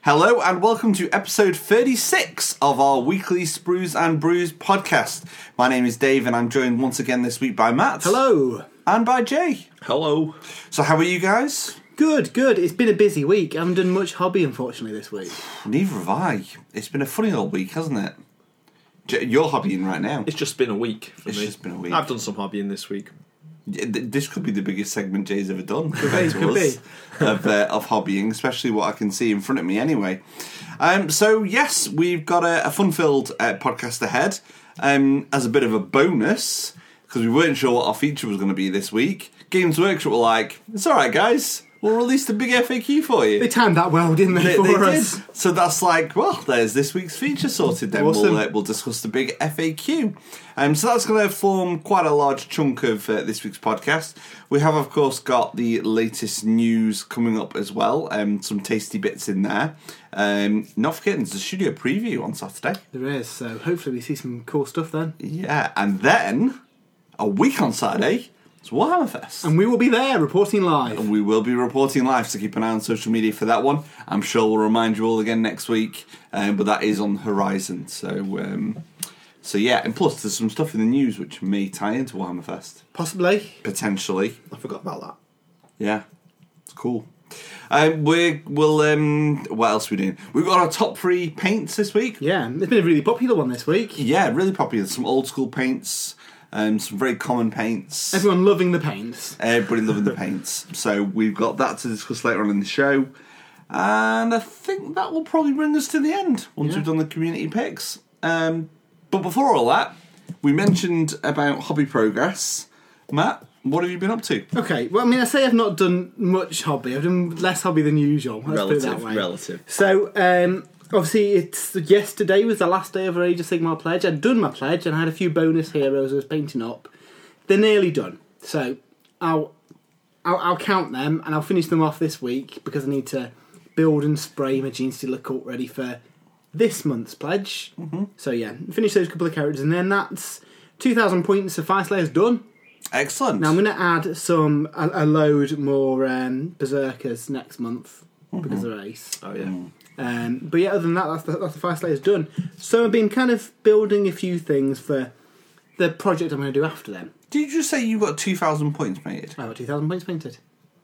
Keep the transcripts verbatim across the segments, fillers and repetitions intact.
Hello and welcome to episode thirty-six of our weekly Sprues and Brews podcast. My name is Dave and I'm joined once again this week by Matt. Hello. And by Jay. Hello. So how are you guys? Good, good. It's been a busy week. I haven't done much hobby, unfortunately, this week. Neither have I. It's been a funny old week, hasn't it? Jay, you're hobbying right now. It's just been a week for It's me. just been a week. I've done some hobbying this week. This could be the biggest segment Jay's ever done Could be, to could us of, uh, of hobbying, especially what I can see in front of me anyway. Um, so, yes, we've got a, a fun-filled uh, podcast ahead. Um, as a bit of a bonus, because we weren't sure what our feature was going to be this week, Games Workshop were like, it's alright guys, we'll release the big F A Q for you. They timed that well, didn't they, They, for they us? did. So that's like, well, there's this week's feature sorted then. Awesome. We'll, uh, we'll discuss the big F A Q. Um, so that's going to form quite a large chunk of uh, this week's podcast. We have, of course, got the latest news coming up as well. Um, some tasty bits in there. Um, not forgetting, there's a studio preview on Saturday. There is, so hopefully we see some cool stuff then. Yeah, and then, a week on Saturday, it's Warhammer Fest. And we will be there, reporting live. We will be reporting live, so keep an eye on social media for that one. I'm sure we'll remind you all again next week, um, but that is on the horizon. So, um, so yeah, and plus there's some stuff in the news which may tie into Warhammer Fest. Possibly. Potentially. I forgot about that. Yeah, it's cool. Um, we will. Um, what else are we doing? We've got our top three paints this week. Yeah, it's been a really popular one this week. Yeah, really popular. Some old school paints, um, some very common paints. Everyone loving the paints. Everybody loving the paints. So we've got that to discuss later on in the show. And I think that will probably bring us to the end once Yeah. we've done the community picks. Um, but before all that, we mentioned about hobby progress. Matt, what have you been up to? Okay, well, I mean, I say I've not done much hobby. I've done less hobby than usual. Let's put it that Relative, way. relative. So, um, obviously, it's yesterday was the last day of our Age of Sigmar pledge. I'd done my pledge and I had a few bonus heroes I was painting up. They're nearly done. So, I'll, I'll, I'll count them and I'll finish them off this week because I need to build and spray my Gene Stealer cult ready for this month's pledge. Mm-hmm. So, yeah, finish those couple of characters and then that's two thousand points of Fire Slayers done. Excellent. Now I'm going to add some a, a load more um, Berserkers next month mm-hmm. because of Ace. Oh, yeah. Mm. Um, but yeah, other than that, that's the, that's the Fire Slayers done. So I've been kind of building a few things for the project I'm going to do after them. Did you just say you got two thousand points made? I got two thousand points painted.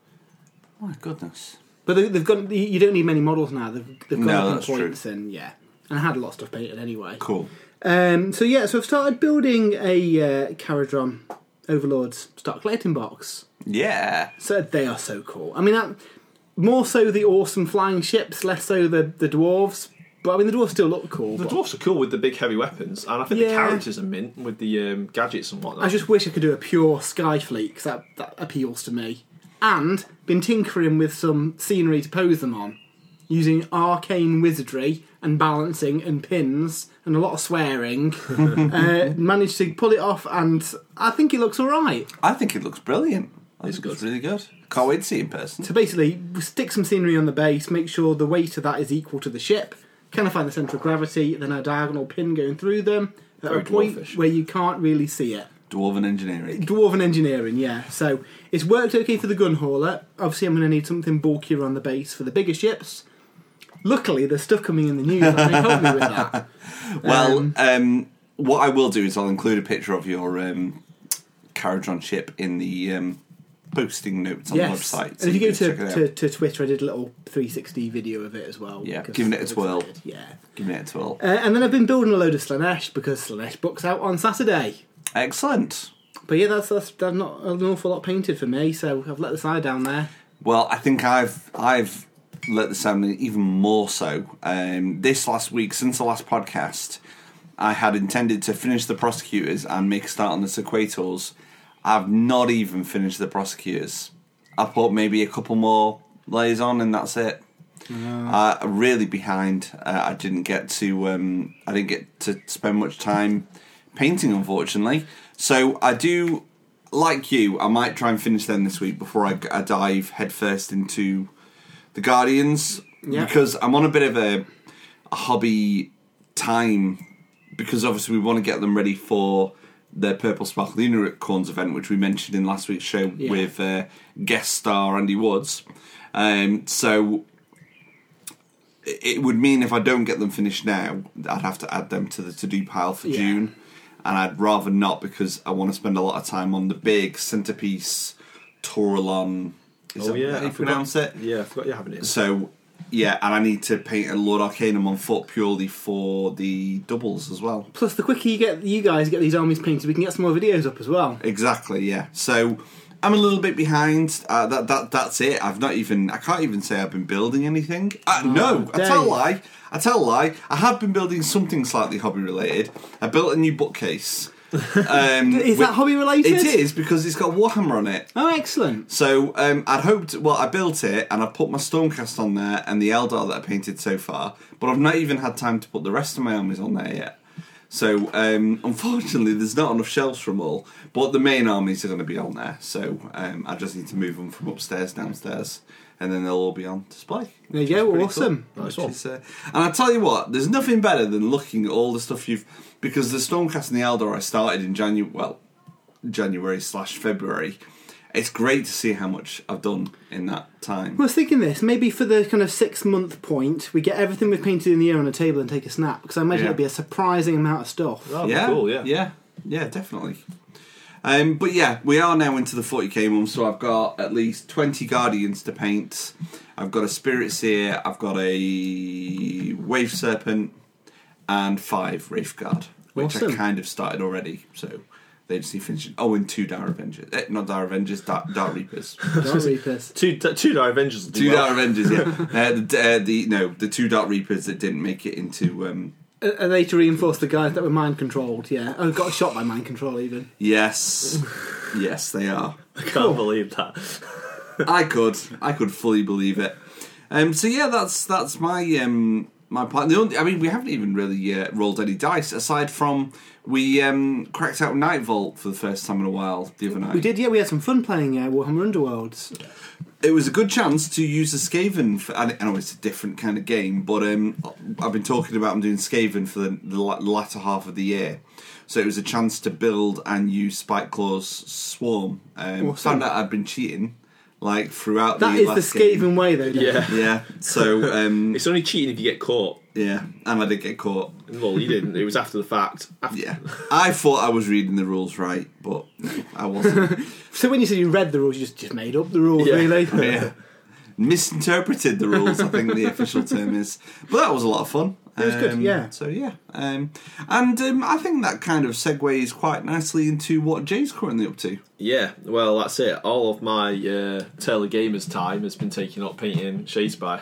My goodness. But they, they've got you don't need many models now. They've, they've got No, enough that's points true. and yeah. And I had a lot of stuff painted anyway. Cool. Um, so yeah, so I've started building a uh, Caradron Overlord's Start Collecting box. Yeah. So they are so cool. I mean, that, more so the awesome flying ships, less so the, the dwarves. But I mean, the dwarves still look cool. The but dwarfs are cool with the big heavy weapons, and I think Yeah. the characters are mint with the um, gadgets and whatnot. I just wish I could do a pure Sky Fleet because that, that appeals to me. And been tinkering with some scenery to pose them on, using arcane wizardry and balancing and pins and a lot of swearing. uh, managed to pull it off, and I think it looks all right. I think it looks brilliant. I It's think It's good. really good. Can't wait to see it in person. So basically, we stick some scenery on the base, make sure the weight of that is equal to the ship, kind of find the centre of gravity, then a diagonal pin going through them at Very a point dwarfish. where you can't really see it. Dwarven engineering. Dwarven engineering, yeah. So it's worked okay for the gun hauler. Obviously, I'm going to need something bulkier on the base for the bigger ships. Luckily, there's stuff coming in the news that may help me with that. Well, Um, um, what I will do is I'll include a picture of your um, Caradron ship in the um, posting notes on Yes. the website. And if you go can check to, it to, out. to Twitter, I did a little three sixty video of it as well. Yeah, because giving it a I was twirl. excited. Yeah. Give me it a twirl. Uh, and then I've been building a load of Slanesh because Slanesh book's out on Saturday. Excellent. But yeah, that's, that's, that's not an awful lot painted for me, so I've let the side down there. Well, I think I've I've let this sound even more so. Um, this last week, since the last podcast, I had intended to finish the Prosecutors and make a start on the Sequators. I've not even finished the Prosecutors. I put maybe a couple more layers on, and that's it. Uh, really behind. Uh, I didn't get to. Um, I didn't get to spend much time painting, unfortunately. So I do, like you, I might try and finish them this week before I, I dive headfirst into the Guardians. Yeah. Because I'm on a bit of a, a hobby time, because obviously we want to get them ready for the Purple Sparkle Unicorns event, which we mentioned in last week's show Yeah. with uh, guest star Andy Woods. Um, so it would mean if I don't get them finished now, I'd have to add them to the to-do pile for Yeah. June. And I'd rather not because I want to spend a lot of time on the big centerpiece Toralon. Is Oh, that yeah, how you I pronounce it? Yeah, I forgot you having it. So, yeah, and I need to paint a Lord Arcanum on foot purely for the doubles as well. Plus, the quicker you get you guys get these armies painted, we can get some more videos up as well. Exactly, yeah. So I'm a little bit behind. Uh, that that that's it. I've not even. I can't even say I've been building anything. Uh, no, I tell a Dave. lie. I tell a lie. I have been building something slightly hobby related. I built a new bookcase. Um, Is that hobby related? It is because it's got Warhammer on it. Oh, excellent. So um, I'd hoped. Well, I built it and I put my Stormcast on there and the Eldar that I painted so far. But I've not even had time to put the rest of my armies on there yet. So um, unfortunately, there's not enough shelves for them all. But the main armies are going to be on there. So um, I just need to move them from upstairs downstairs, and then they'll all be on display. There you go. Pretty Awesome. cool. Nice Which one. is, uh, and I tell you what, there's nothing better than looking at all the stuff you've because the Stormcast and the Eldar I started in January, well, January slash February. It's great to see how much I've done in that time. I was thinking this, maybe for the kind of six month point, we get everything we've painted in the year on a table and take a snap, because I imagine Yeah. it'd be a surprising amount of stuff. That'd be yeah, cool, yeah. yeah, yeah, definitely. Um, but yeah, we are now into the forty k month, so I've got at least twenty Guardians to paint. I've got a Spirit Seer, I've got a Wave Serpent, and five Wraithguard, which Awesome. I kind of started already, so they just need finishing. Oh, and two Dire Avengers. Eh, not Dire Avengers, Dark, Dark Reapers. Dark Reapers. Two, two Dire Avengers will do Two well. Dark Avengers, yeah. uh, the, uh, the no, the two Dark Reapers that didn't make it into. Um, Are are they to reinforce the guys that were mind controlled? Yeah. Oh, got shot by mind control even. yes, yes, they are. I can't believe that. I could, I could fully believe it. Um, so yeah, that's that's my um, my plan. The only, I mean, we haven't even really uh, rolled any dice aside from we um, cracked out Night Vault for the first time in a while the other night. We did, yeah. We had some fun playing uh, Warhammer Underworlds. It was a good chance to use the Skaven. For, I know it's a different kind of game, but um, I've been talking about I'm doing Skaven for the, the la- latter half of the year. So it was a chance to build and use Spike Claw's Swarm. Um, Awesome. Found out I'd been cheating like throughout That the is the last game. Skaven way, though. Dave. Yeah. Yeah, so um, It's only cheating if you get caught. yeah, and I did get caught. Well, you didn't. It was after the fact. After, Yeah, I thought I was reading the rules right, but no, I wasn't. So when you said you read the rules, you just, just made up the rules, Yeah. really. Yeah. Misinterpreted the rules, I think the official term is. But that was a lot of fun. It was good, Um, yeah. So yeah, um, and um, I think that kind of segues quite nicely into what Jay's currently up to. Yeah, well, that's it. All of my uh, Taylor Gamers time has been taken up painting Shadespire.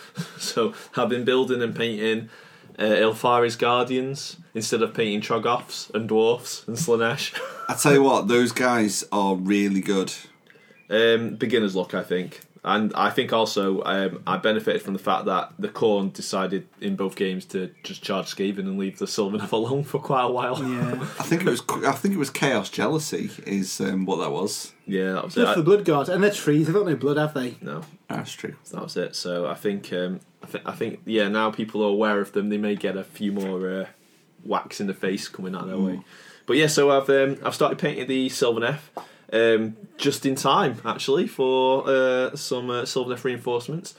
So I've been building and painting uh, Ilfari's Guardians instead of painting Troggoths and Dwarfs and Slanesh. I tell you what, those guys are really good. Um, beginner's luck, I think. And I think also um, I benefited from the fact that the Khorne decided in both games to just charge Skaven and leave the Sylvaneth alone for quite a while. Yeah. I think it was. I think it was Chaos Jealousy is um, what that was. Yeah, that was it. Just I- the blood guards, and they're trees. They've got no blood, have they? no, That's true. that was it. So I think, um, I think, I think, yeah. Now people are aware of them. They may get a few more uh, whacks in the face coming out their way. But yeah, so I've um, I've started painting the Sylvaneth um, just in time actually for uh, some uh, Sylvaneth reinforcements.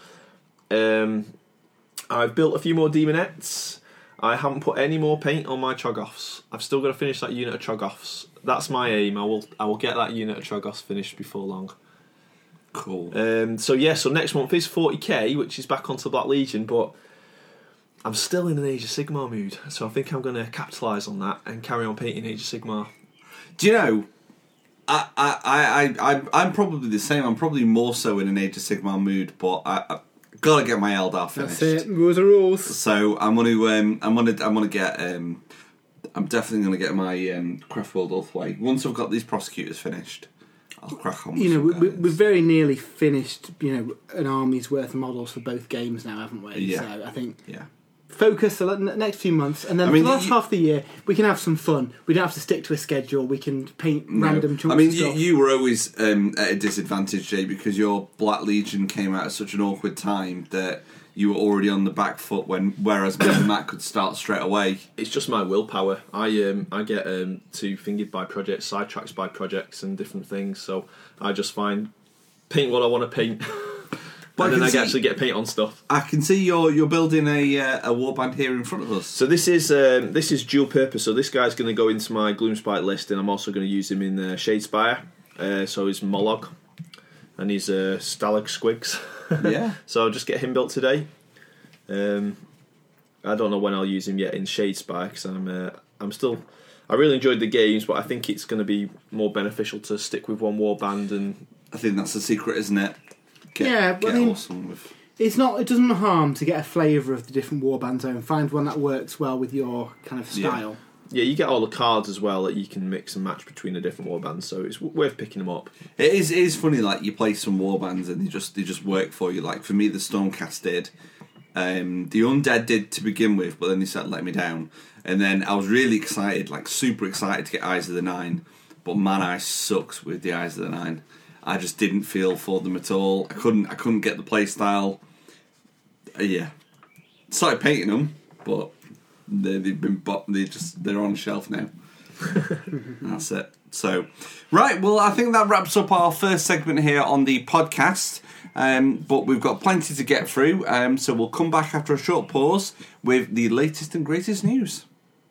Um, I've built a few more Demonettes. I haven't put any more paint on my Troggoths. I've still got to finish that unit of Troggoths. That's my aim. I will I will get that unit of Troggoths finished before long. Cool. Um, so yeah, so next month is forty k, which is back onto Black Legion, but I'm still in an Age of Sigmar mood, so I think I'm going to capitalise on that and carry on painting Age of Sigmar. Do you know? I, I, I, I, I'm probably the same. I'm probably more so in an Age of Sigmar mood, but I, I gotta get my Eldar finished. That's it. Rules are rules. So I'm gonna, um, I'm gonna, I'm gonna get. Um, I'm definitely gonna get my um, Craftworld Ulthway. Once I've got these prosecutors finished, I'll crack on. With You know, some we, we, guys. we've very nearly finished, you know, an army's worth of models for both games now, haven't we? Yeah. So I think yeah. focus the ne- next few months, and then I mean, for the last you- half of the year, we can have some fun. We don't have to stick to a schedule. We can paint random chunks I mean, of you, stuff. you were always um, at a disadvantage, Jay, because your Black Legion came out at such an awkward time that you were already on the back foot. When whereas me and Matt could start straight away. It's just my willpower. I um, I get um, too fingered by projects, sidetracked by projects and different things, so I just find paint what I want to paint. But But and I then can I see- can actually get paint on stuff. I can see you're you're building a uh, a warband here in front of us. So this is um, this is dual purpose. So this guy's going to go into my Gloomspite list, and I'm also going to use him in uh, Shadespire. Uh, so he's Mollog, and he's uh, Stalag Squigs. Yeah. So I'll just get him built today. Um, I don't know when I'll use him yet in Shadespire because I'm uh, I'm still. I really enjoyed the games, but I think it's going to be more beneficial to stick with one warband and. I think that's the secret, isn't it? Get, Yeah, but get I mean- awesome with. It's not. It doesn't harm to get a flavour of the different warbands and find one that works well with your kind of Yeah. style. Yeah, you get all the cards as well that you can mix and match between the different warbands, so it's w- worth picking them up. It is it is funny, like you play some warbands and they just they just work for you. Like for me, the Stormcast did. Um, the Undead did to begin with, but then they started letting me down. And then I was really excited, like super excited to get Eyes of the Nine. But man, I sucks with the Eyes of the Nine. I just didn't feel for them at all. I couldn't I couldn't get the play style. Uh, yeah, started painting them, but they, they've been bought, they just they're on the shelf now. That's it. So, right, well, I think that wraps up our first segment here on the podcast. Um, but we've got plenty to get through, um, so we'll come back after a short pause with the latest and greatest news.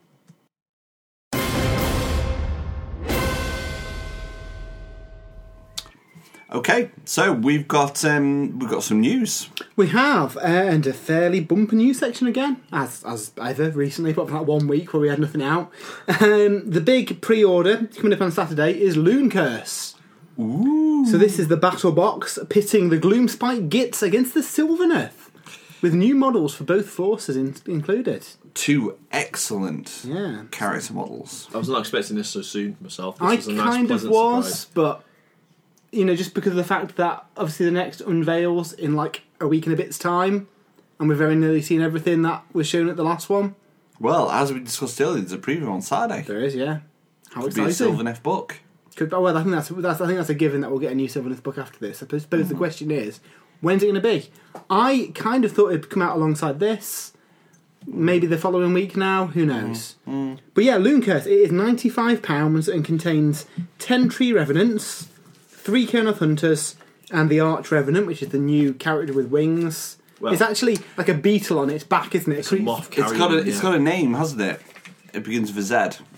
Okay, so we've got um, we've got some news. We have, uh, and a fairly bumper news section again, as as ever recently, apart from that one week where we had nothing out. Um, the big pre-order coming up on Saturday is Loon Curse. Ooh. So this is the battle box pitting the Gloomspite Gits against the Sylvaneth, with new models for both forces in- included. Two excellent Yeah. character models. I was not expecting this so soon myself. This I was a nice, kind of pleasant was, surprise. but you know, just because of the fact that obviously the next unveils in like a week and a bit's time, and we've very nearly seen everything that was shown at the last one. Well, as we discussed earlier, there's a preview on Saturday. There is, yeah. How Could be a exciting! Sylvaneth book. Could, oh, well, I think that's, that's I think that's a given that we'll get a new Sylvaneth book after this. I suppose Mm. the question is, when's it going to be? I kind of thought it'd come out alongside this. Maybe the following week now. Who knows? Mm. But yeah, Loon Curse. It is ninety-five pounds and contains ten Tree Revenants, three Kernoth Hunters, and the Arch Revenant, which is the new character with wings. Well- it's actually like a beetle on its back, isn't it? It's a moth It's got a carrion, it's yeah. got a name, hasn't it? It begins with a Z.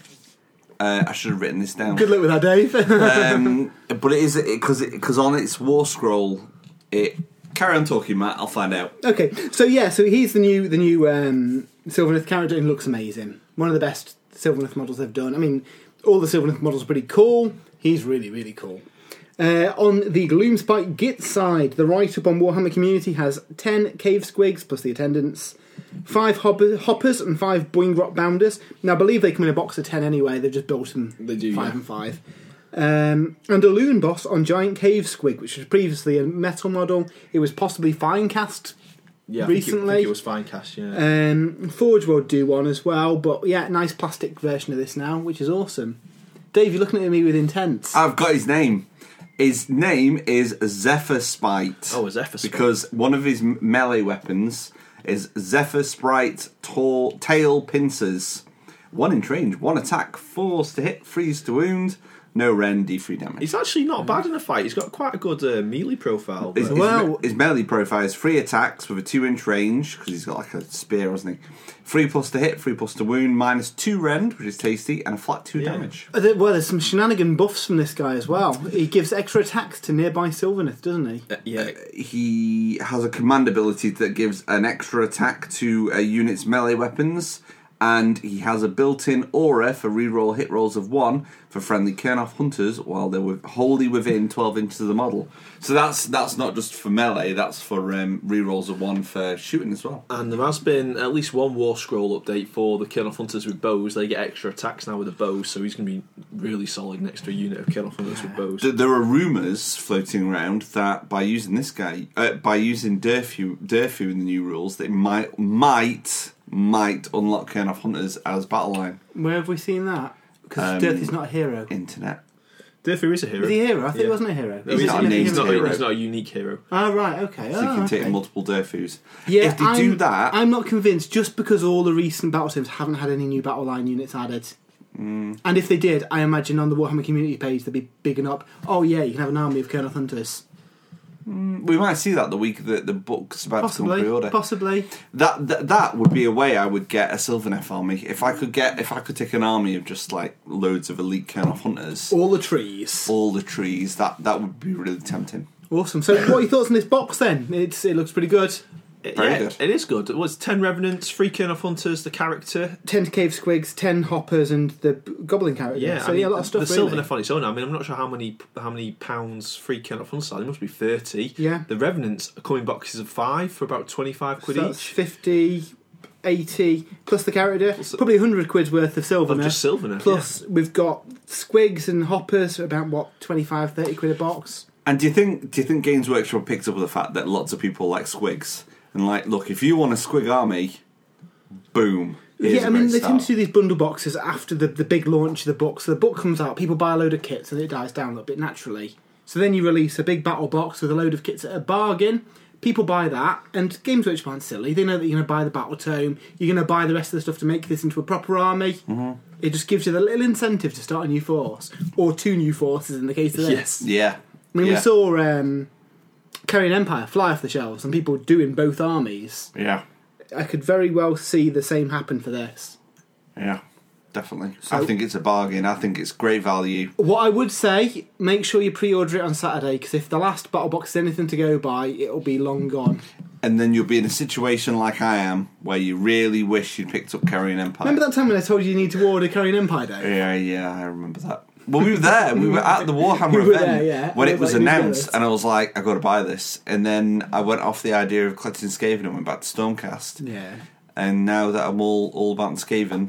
Uh, I should have written this down. Good luck with that, Dave. um, but it is because because on its war scroll, it carry on talking, Matt. I'll find out. Okay, so yeah, so he's the new the new um, Sylvaneth character and looks amazing. One of the best Sylvaneth models they've done. I mean, all the Sylvaneth models are pretty cool. He's really, really cool. Uh, on the Gloomspite Git side, the write-up on Warhammer Community has ten Cave Squigs plus the attendants, five hopper, Hoppers and five Boing Rot Bounders. Now, I believe they come in a box of ten anyway. They've just built them They do, five yeah. and five. Um, and a Loon Boss on Giant Cave Squig, which was previously a metal model. It was possibly Finecast. Yeah, I think it- recently. I think it was Finecast, yeah. Um, Forge World do one as well, but yeah, nice plastic version of this now, which is awesome. Dave, you're looking at me with intent. I've got his name. His name is Zephyr Spite. Oh, a Zephyr Spite. Because one of his m- melee weapons is Zephyr Sprite tall, Tail Pincers. One in range, one attack, fours to hit, threes to wound, no rend, D three damage. He's actually not bad in a fight. He's got quite a good uh, melee profile. His, but- his, Well- me- his melee profile is three attacks with a two inch range, because he's got like a spear, hasn't he? Three plus to hit, three plus to wound, minus two rend, which is tasty, and a flat two Yeah. damage. Uh, there- Well, there's some shenanigan buffs from this guy as well. He gives extra attacks to nearby Sylvaneth, doesn't he? Uh, yeah, He has a command ability that gives an extra attack to a unit's melee weapons, and he has a built-in aura for reroll hit rolls of one for friendly Kernoth hunters while they're with, wholly within twelve inches of the model. So that's that's not just for melee, that's for um, rerolls of one for shooting as well. and there has been at least one War Scroll update for the Kernoth Hunters with bows. They get extra attacks now with the bows, so he's going to be really solid next to a unit of Kernoth Hunters with bows. Th- There are rumours floating around that by using this guy, uh, by using Durfu, Durfu in the new rules, that it might might might unlock Kernoth hunters as battle line. Where have we seen that? Because Um, Dirth is not a hero. Internet. Durfu is a hero. Is he a hero? I thought Yeah. he wasn't a hero. No, He's he's, not a he's, named not, hero. he's not a unique hero. Oh, right, okay. So you Oh, can okay. take multiple Durfus. Yeah, if they I'm, do that, I'm not convinced just because all the recent battle sims haven't had any new battle line units added. Mm. And if they did, I imagine on the Warhammer community page they'd be bigging up, oh yeah, you can have an army of Kernoth Hunters. We might see that the week that the book's about Possibly, to come pre-order. possibly. That, that that would be a way I would get a Sylvaneth army. If I could get, if I could take an army of just like loads of elite Kurnoth hunters, All the trees. all the trees, that that would be really tempting. Awesome. So, what are your thoughts on this box then? It's it looks pretty good. It- Very yeah, good. It is good. It was ten Revenants, three Kurnoth Hunters, the character. Ten cave squigs, ten hoppers, and the goblin character. Yeah, so I mean, yeah, a lot of stuff. The really. Sylvaneth on its own. I mean, I'm not sure how many how many pounds free Kurnoth Hunters are. There must be thirty. Yeah. The Revenants are coming boxes of five for about twenty-five quid So that's each. fifty, eighty plus the character. Plus- Probably one hundred quid's worth of silver. Of just Sylvaneth. Plus, we've got squigs and hoppers, about what twenty-five, thirty quid a box. And do you think do you think Games Workshop picks up with the fact that lots of people like squigs and like, look, if you want a squig army, boom. here's Yeah, a I mean, great they tend to start. do these bundle boxes after the, the big launch of the book. So the book comes out, people buy a load of kits, and it dies down a little bit naturally. So then you release a big battle box with a load of kits at a bargain. People buy that, and Games Workshop aren't silly. They know that you're going to buy the battle tome, you're going to buy the rest of the stuff to make this into a proper army. Mm-hmm. It just gives you the little incentive to start a new force, or two new forces in the case of this. Yes. Yeah. I mean, yeah. we saw um, Carrion Empire fly off the shelves, and people doing both armies. Yeah. I could very well see the same happen for this. Yeah. Definitely. So- I think it's a bargain. I think it's great value. What I would say, make sure you pre-order it on Saturday, because if the last battle box is anything to go by, it'll be long gone. And then you'll be in a situation like I am, where you really wish you'd picked up Carrion Empire. Remember that time when I told you you need to order Carrion Empire Day? Yeah, yeah, I remember that. Well, we were there. We were at the Warhammer We were event there, yeah. when I it was was like, "You need to get announced, this." and I was like, "I got to buy this." And then I went off the idea of collecting Skaven and went back to Stormcast. Yeah. And now that I'm all all about Skaven,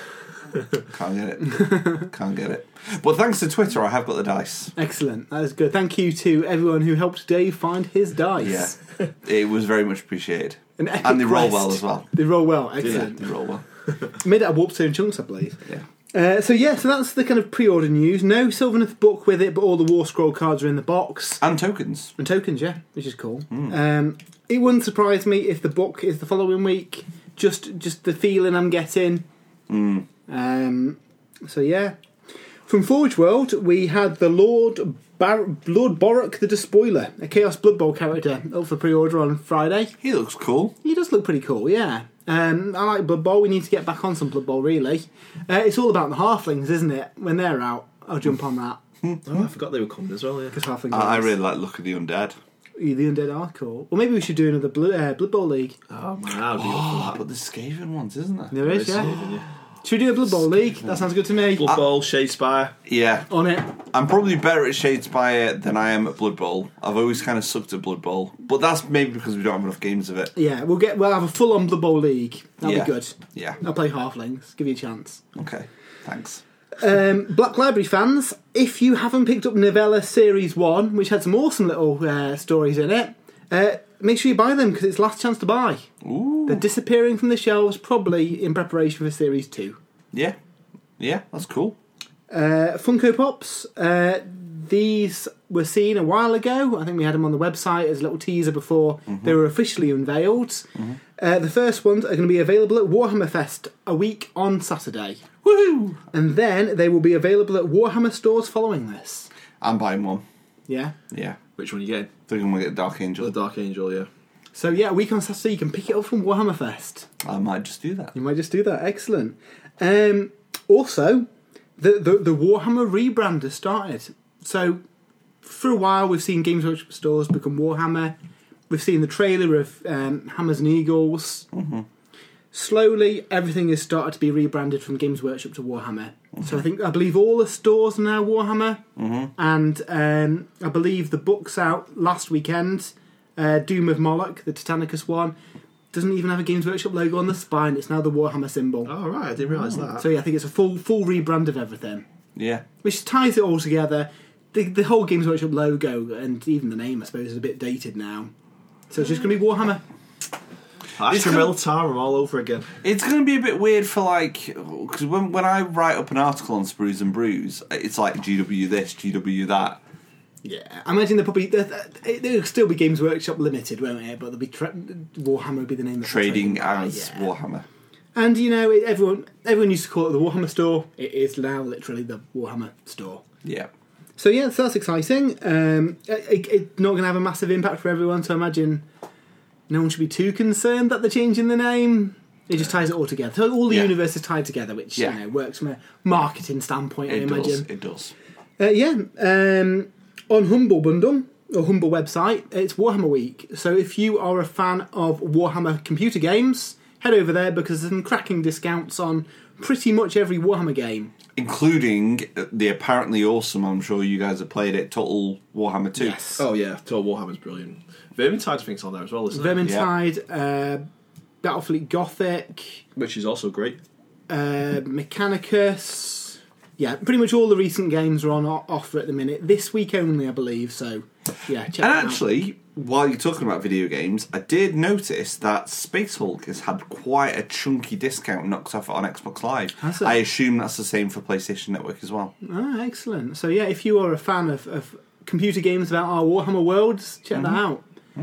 can't get it. Can't get it. But thanks to Twitter, I have got the dice. Excellent. That is good. Thank you to everyone who helped Dave find his dice. Yeah, it was very much appreciated, An epic and they roll quest. well as well. They roll well. Yeah, Excellent. they roll well. Made it a warp stone chunks, I believe. Yeah. Uh, so yeah, so that's the kind of pre-order news. No Sylvaneth book with it, but all the War Scroll cards are in the box. And tokens. And tokens, yeah, which is cool. Hmm. Um, it wouldn't surprise me if the book is the following week. Just, just the feeling I'm getting. Mm. Um, so yeah, from Forge World we had the Lord Bar- Lord Borok the Despoiler, a Chaos Blood Bowl character, up for pre-order on Friday. He looks cool. He does look pretty cool, yeah. Um, I like Blood Bowl. We need to get back on some Blood Bowl, really. Uh, it's all about the halflings, isn't it? When they're out, I'll jump on that. Oh, I forgot they were coming as well, yeah. Because halflings. I, I are really like Look of the Undead. the Undead are cool. Well, maybe we should do another Blood, uh, Blood Bowl league. Oh, man, I'd be up Oh, for that. but there's Skaven ones, isn't there? There is, yeah. Saving you. Should we do a Blood Bowl league? That sounds good to me. Blood Bowl, Shadespire. Yeah. On it. I'm probably better at Shadespire than I am at Blood Bowl. I've always kind of sucked at Blood Bowl, but that's maybe because we don't have enough games of it. Yeah, we'll get. We'll have a full-on Blood Bowl league. That'll Yeah. be good. Yeah. I'll play halflings. Give you a chance. Okay. Thanks. Um, Black Library fans, if you haven't picked up Novella Series one, which had some awesome little uh, stories in it, uh, make sure you buy them because it's last chance to buy. Ooh. They're disappearing from the shelves, probably in preparation for Series two. Yeah. Yeah, that's cool. Uh, Funko Pops, uh, these were seen a while ago. I think we had them on the website as a little teaser before Mm-hmm. they were officially unveiled. Mm-hmm. Uh, the first ones are going to be available at Warhammer Fest a week on Saturday. Woohoo! And then they will be available at Warhammer stores following this. I'm buying one. Yeah. Yeah. Which one are you getting? I think I'm going to get Dark Angel. The Dark Angel, yeah. So yeah, a week on Saturday you can pick it up from Warhammer Fest. I might just do that. You might just do that. Excellent. Um, also, the, the the Warhammer rebrand has started. So for a while we've seen Games Workshop stores become Warhammer. We've seen the trailer of um, Hammers and Eagles. Mm-hmm. Slowly, everything has started to be rebranded from Games Workshop to Warhammer. Mm-hmm. So I think I believe all the stores are now Warhammer, Mm-hmm. and um, I believe the book's out last weekend. Uh, Doom of Moloch, the Titanicus one, doesn't even have a Games Workshop logo on the spine. It's now the Warhammer symbol. Oh, right, I didn't realise that. So yeah, I think it's a full full rebrand of everything, Yeah. which ties it all together. The, the whole Games Workshop logo and even the name, I suppose, is a bit dated now. So it's just going to be Warhammer. Astra gonna- Militarum all over again. It's going to be a bit weird for like, because when when I write up an article on Sprues and Brews, it's like G W this, G W that. Yeah, I imagine they'll probably they'll, they'll still be Games Workshop limited, won't it? But they'll be tra- Warhammer will be the name of Trading by, as yeah. Warhammer. And you know, it, everyone everyone used to call it the Warhammer store. It is now literally the Warhammer store. Yeah. So yeah, so that's exciting. Um, it, it's not going to have a massive impact for everyone, so I imagine no one should be too concerned that they're changing the name. It just ties it all together. So all the Yeah. universe is tied together, which Yeah. you know works from a marketing standpoint, I It imagine. does. It does. Uh, yeah, um, on Humble Bundle, or Humble website, it's Warhammer Week. So if you are a fan of Warhammer computer games, head over there because there's some cracking discounts on pretty much every Warhammer game. Including the apparently awesome, I'm sure you guys have played it, Total Warhammer two. Yes. Oh yeah, Total Warhammer's brilliant. Vermintide I think's on there as well, isn't it? Vermintide, uh, Battlefleet Gothic, Which is also great. uh, Mechanicus. Yeah, pretty much all the recent games are on o- offer at the minute. This week only, I believe. So, yeah, check And it out. actually, while you're talking about video games, I did notice that Space Hulk has had quite a chunky discount knocked off on Xbox Live. Has it? I assume that's the same for PlayStation Network as well. Ah, excellent. So, yeah, if you are a fan of, of computer games about our Warhammer worlds, check that out.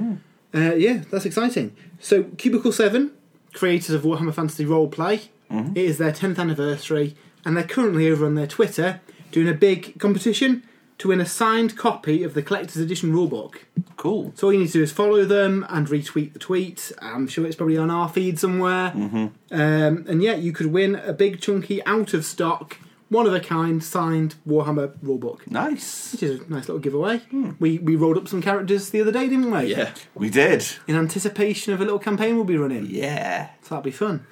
Uh, yeah, that's exciting. So, Cubicle seven, creators of Warhammer Fantasy Roleplay, it is their tenth anniversary, and they're currently over on their Twitter doing a big competition to win a signed copy of the Collector's Edition rulebook. Cool. So all you need to do is follow them and retweet the tweet. I'm sure it's probably on our feed somewhere. Mm-hmm. Um, and yeah, you could win a big, chunky, out of stock, one of a kind, signed Warhammer rulebook, Nice. which is a nice little giveaway. We we rolled up some characters the other day, didn't we? Yeah. We did. In anticipation of a little campaign we'll be running. Yeah. So that'll be fun.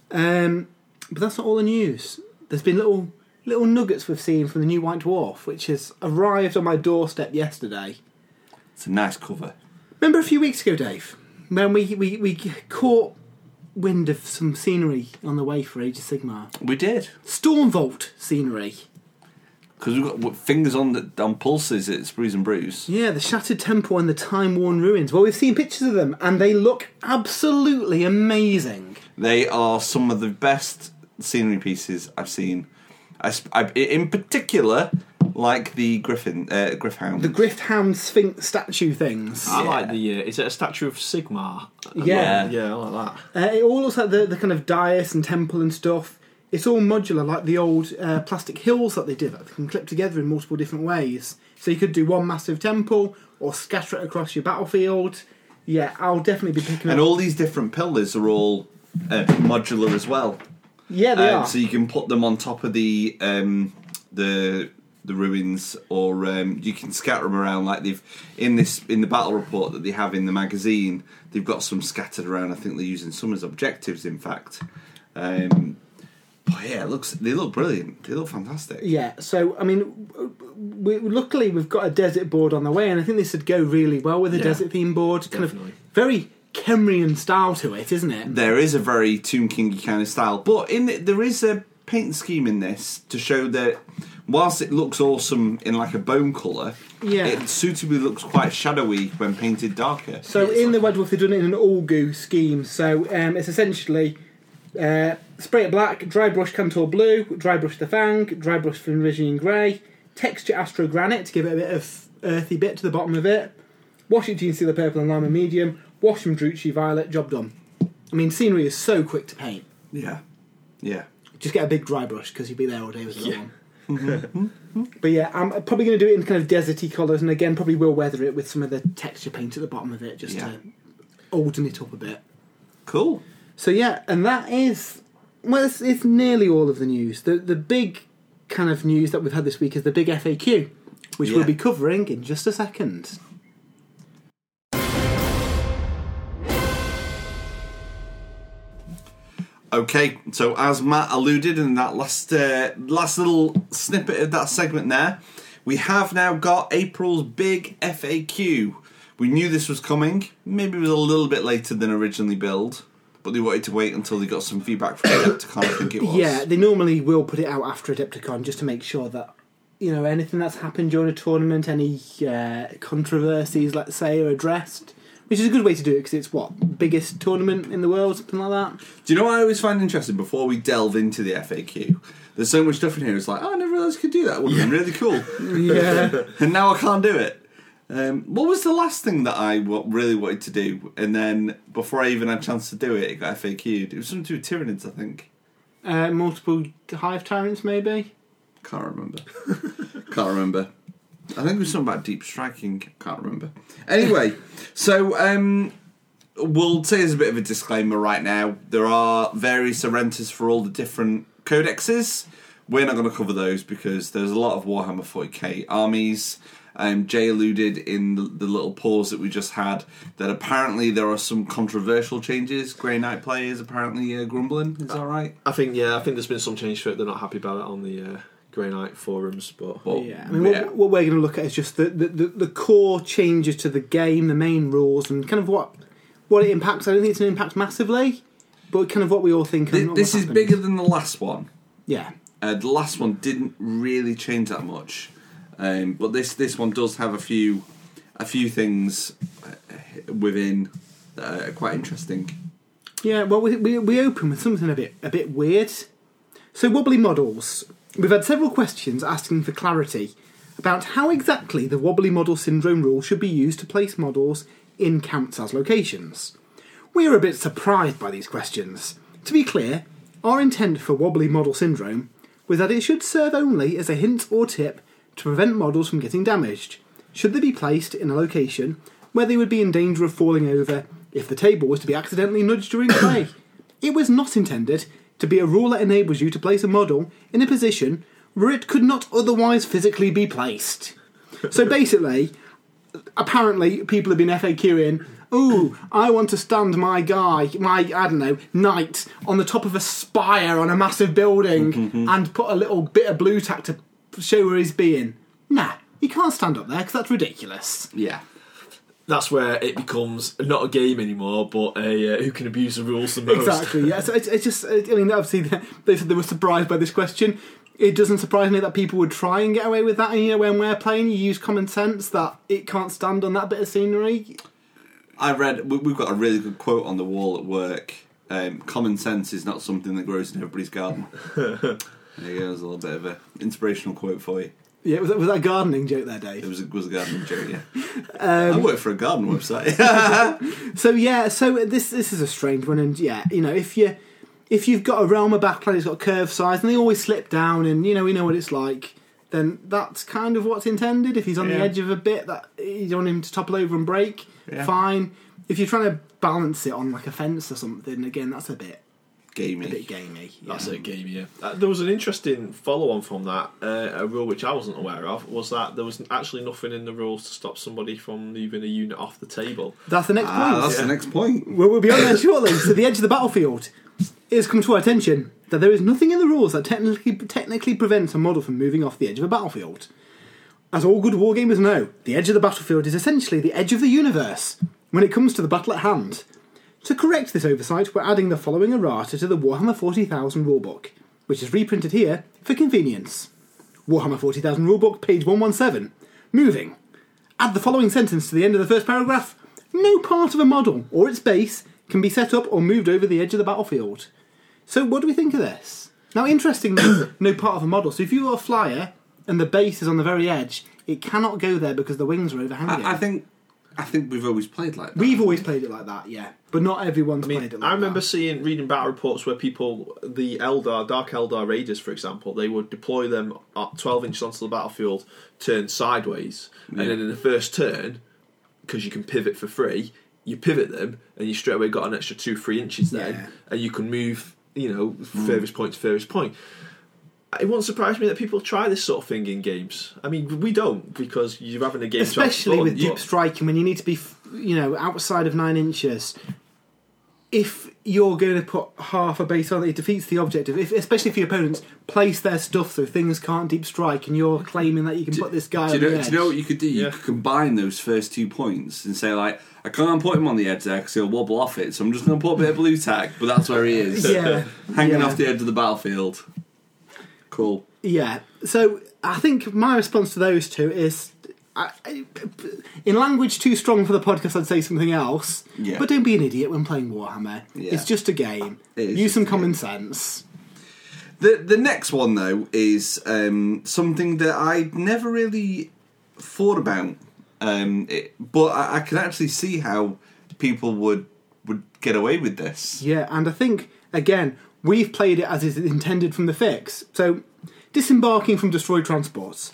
Um, but that's not all the news. There's been little little nuggets we've seen from the new White Dwarf, which has arrived on my doorstep yesterday. It's a nice cover. Remember a few weeks ago, Dave, when we, we, we caught wind of some scenery on the way for Age of Sigmar? We did. Stormvault scenery. Because we've got what, fingers on the on pulses at Sprues and Brews. Yeah, the Shattered Temple and the Time-Worn Ruins. Well, we've seen pictures of them, and they look absolutely amazing. They are some of the best scenery pieces I've seen. I, sp- I, in particular, like the Griffin, uh, Griffhound. The Grifthound Sphinx statue things. I Yeah. like the. Uh, is it a statue of Sigmar? Yeah. Yeah, I like that. Uh, it all looks like the, the kind of dais and temple and stuff. It's all modular, like the old uh, plastic hills that they did, that they can clip together in multiple different ways. So you could do one massive temple, or scatter it across your battlefield. Yeah, I'll definitely be picking And up. all these different pillars are all uh, modular as well. Yeah, they Um, are. so you can put them on top of the um, the the ruins, or um, you can scatter them around like they've in this in the battle report that they have in the magazine. They've got some scattered around. I think they're using some as objectives, in fact. Um, but yeah, it looks they look brilliant. They look fantastic. Yeah, so, I mean, we, luckily we've got a desert board on the way, and I think this would go really well with a Yeah, desert theme board. Kind definitely. of very Kemrian style to it, isn't it? There is a very Tomb Kingy kind of style, but in the, there is a paint scheme in this to show that whilst it looks awesome in like a bone colour, Yeah. it suitably looks quite shadowy when painted darker. So in the Wedgewolf, they've done it in an all-goo scheme. So um, it's essentially uh, spray it black, dry brush Cantor blue, dry brush the Fang, dry brush Fenrisian grey, texture Astro Granite to give it a bit of earthy bit to the bottom of it, wash it Gene Sealer purple and lima medium, wash from Drucci violet, job done. I mean, scenery is so quick to paint. Yeah, yeah. Just get a big dry brush because you'll be there all day with a little Yeah. one. But yeah, I'm probably going to do it in kind of deserty colours, and again, probably will weather it with some of the texture paint at the bottom of it just Yeah. to olden it up a bit. Cool. So yeah, and that is, well, it's, it's nearly all of the news. The the big kind of news that we've had this week is the big F A Q, which Yeah. we'll be covering in just a second. Okay, so as Matt alluded in that last uh, last little snippet of that segment there, we have now got April's big F A Q. We knew this was coming. Maybe it was a little bit later than originally billed, but they wanted to wait until they got some feedback from Adepticon, I think it was. Yeah, they normally will put it out after Adepticon just to make sure that, you know, anything that's happened during a tournament, any uh, controversies, let's say, are addressed. Which is a good way to do it because it's what, biggest tournament in the world, something like that. Do you know what I always find interesting before we delve into the F A Q? There's so much stuff in here. It's like, oh, I never realised I could do that. It would have been really cool. Yeah. And now I can't do it. Um, what was the last thing that I w- really wanted to do? And then before I even had a chance to do it, it got F A Q'd. It was something to do with Tyranids, I think. Uh, multiple hive tyrants, maybe. Can't remember. Can't remember. I think it was something about deep striking. Can't remember. Anyway, so um, we'll say as a bit of a disclaimer right now, there are various Arentas for all the different codexes. We're not going to cover those because there's a lot of Warhammer forty K armies. Um, Jay alluded in the, the little pause that we just had that apparently there are some controversial changes. Grey Knight players apparently uh, grumbling. Is that right? I think, yeah, I think there's been some change to it. They're not happy about it on the uh, Grey Knight forums, but Well, Yeah, I mean, yeah. what, what we're going to look at is just the, the, the, the core changes to the game, the main rules, and kind of what what it impacts. I don't think it's going to impact massively, but kind of what we all think. Th- and this what is happens. bigger than the last one. Yeah, Uh, the last one didn't really change that much, um, but this this one does have a few a few things uh, within that are quite interesting. yeah. Well, we, we we open with something a bit a bit weird. So wobbly models. We've had several questions asking for clarity about how exactly the wobbly model syndrome rule should be used to place models in counts as locations. We are a bit surprised by these questions. To be clear, our intent for wobbly model syndrome was that it should serve only as a hint or tip to prevent models from getting damaged, should they be placed in a location where they would be in danger of falling over if the table was to be accidentally nudged during play. It was not intended to be a rule that enables you to place a model in a position where it could not otherwise physically be placed. So basically, apparently people have been FAQing, ooh, I want to stand my guy, my, I don't know, knight, on the top of a spire on a massive building and put a little bit of blue tack to show where he's being. Nah, you can't stand up there because that's ridiculous. Yeah. that's where it becomes not a game anymore, but a uh, who can abuse the rules the most. Exactly, yeah. So it's, it's just, I mean, obviously they said they were surprised by this question. It doesn't surprise me that people would try and get away with that. And, you know, when we're playing, you use common sense that it can't stand on that bit of scenery. I read, we- we've got a really good quote on the wall at work. Um, common sense is not something that grows in everybody's garden. There you go, there's a little bit of an inspirational quote for you. Yeah, was that, was that a gardening joke there, Dave? It was a, was a gardening joke, yeah. Um, I work for a garden website. So yeah, so this this is a strange one, and yeah, you know, if you if you've got a realm of backline, it's got curve size, and they always slip down, and you know we know what it's like, then that's kind of what's intended. If he's on Yeah. the edge of a bit that you don't want him to topple over and break, Yeah. fine. If you're trying to balance it on like a fence or something, again, that's a bit Gamey. a bit gamey. That's yeah. a game, yeah. Uh, there was an interesting follow-on from that. Uh, a rule which I wasn't aware of was that there was actually nothing in the rules to stop somebody from moving a unit off the table. That's the next Ah, point. that's Yeah. the next point. Well, we'll be on there shortly. So the edge of the battlefield. It has come to our attention that there is nothing in the rules that technically technically prevents a model from moving off the edge of a battlefield. As all good wargamers know, the edge of the battlefield is essentially the edge of the universe when it comes to the battle at hand. To correct this oversight, we're adding the following errata to the Warhammer forty thousand rulebook, which is reprinted here for convenience. Warhammer forty thousand rulebook, page one seventeen. Moving. Add the following sentence to the end of the first paragraph. No part of a model or its base can be set up or moved over the edge of the battlefield. So what do we think of this? Now, interestingly, no part of a model. So if you've got a flyer and the base is on the very edge, it cannot go there because the wings are overhanging. I, I think I think we've always played like that. We've always played it like that, yeah. But not everyone's I mean, played it like I remember that. seeing, reading battle reports where people, the Eldar, Dark Eldar Raiders, for example, they would deploy them at twelve inches onto the battlefield, turn sideways, Yeah. and then in the first turn, because you can pivot for free, you pivot them, and you straight away got an extra two, three inches then, Yeah. and you can move, you know, furthest point to furthest point. It won't surprise me that people try this sort of thing in games. I mean, we don't, because you're having a game to have Especially fun, with deep but- striking, when you need to be, f- you know, outside of nine inches. If you're going to put half a base on it, it defeats the objective. If, especially if your opponents place their stuff so things can't deep strike, and you're claiming that you can put this guy Do on you, know, the do edge. you know what you could do? You Yeah. could combine those first two points and say, like, I can't put him on the edge there because he'll wobble off it, so I'm just going to put a bit of blue tack, but that's where he is. Yeah, Hanging yeah. off the edge of the battlefield. Cool. Yeah, so I think my response to those two is, I, I, in language too strong for the podcast, I'd say something else. Yeah. But don't be an idiot when playing Warhammer. Yeah. It's just a game. It is Use some just a common game. sense. The the next one, though, is um, something that I never really thought about, um, it, but I, I can actually see how people would would get away with this. Yeah, and I think, again, we've played it as is intended from the fix. So, disembarking from destroyed transports.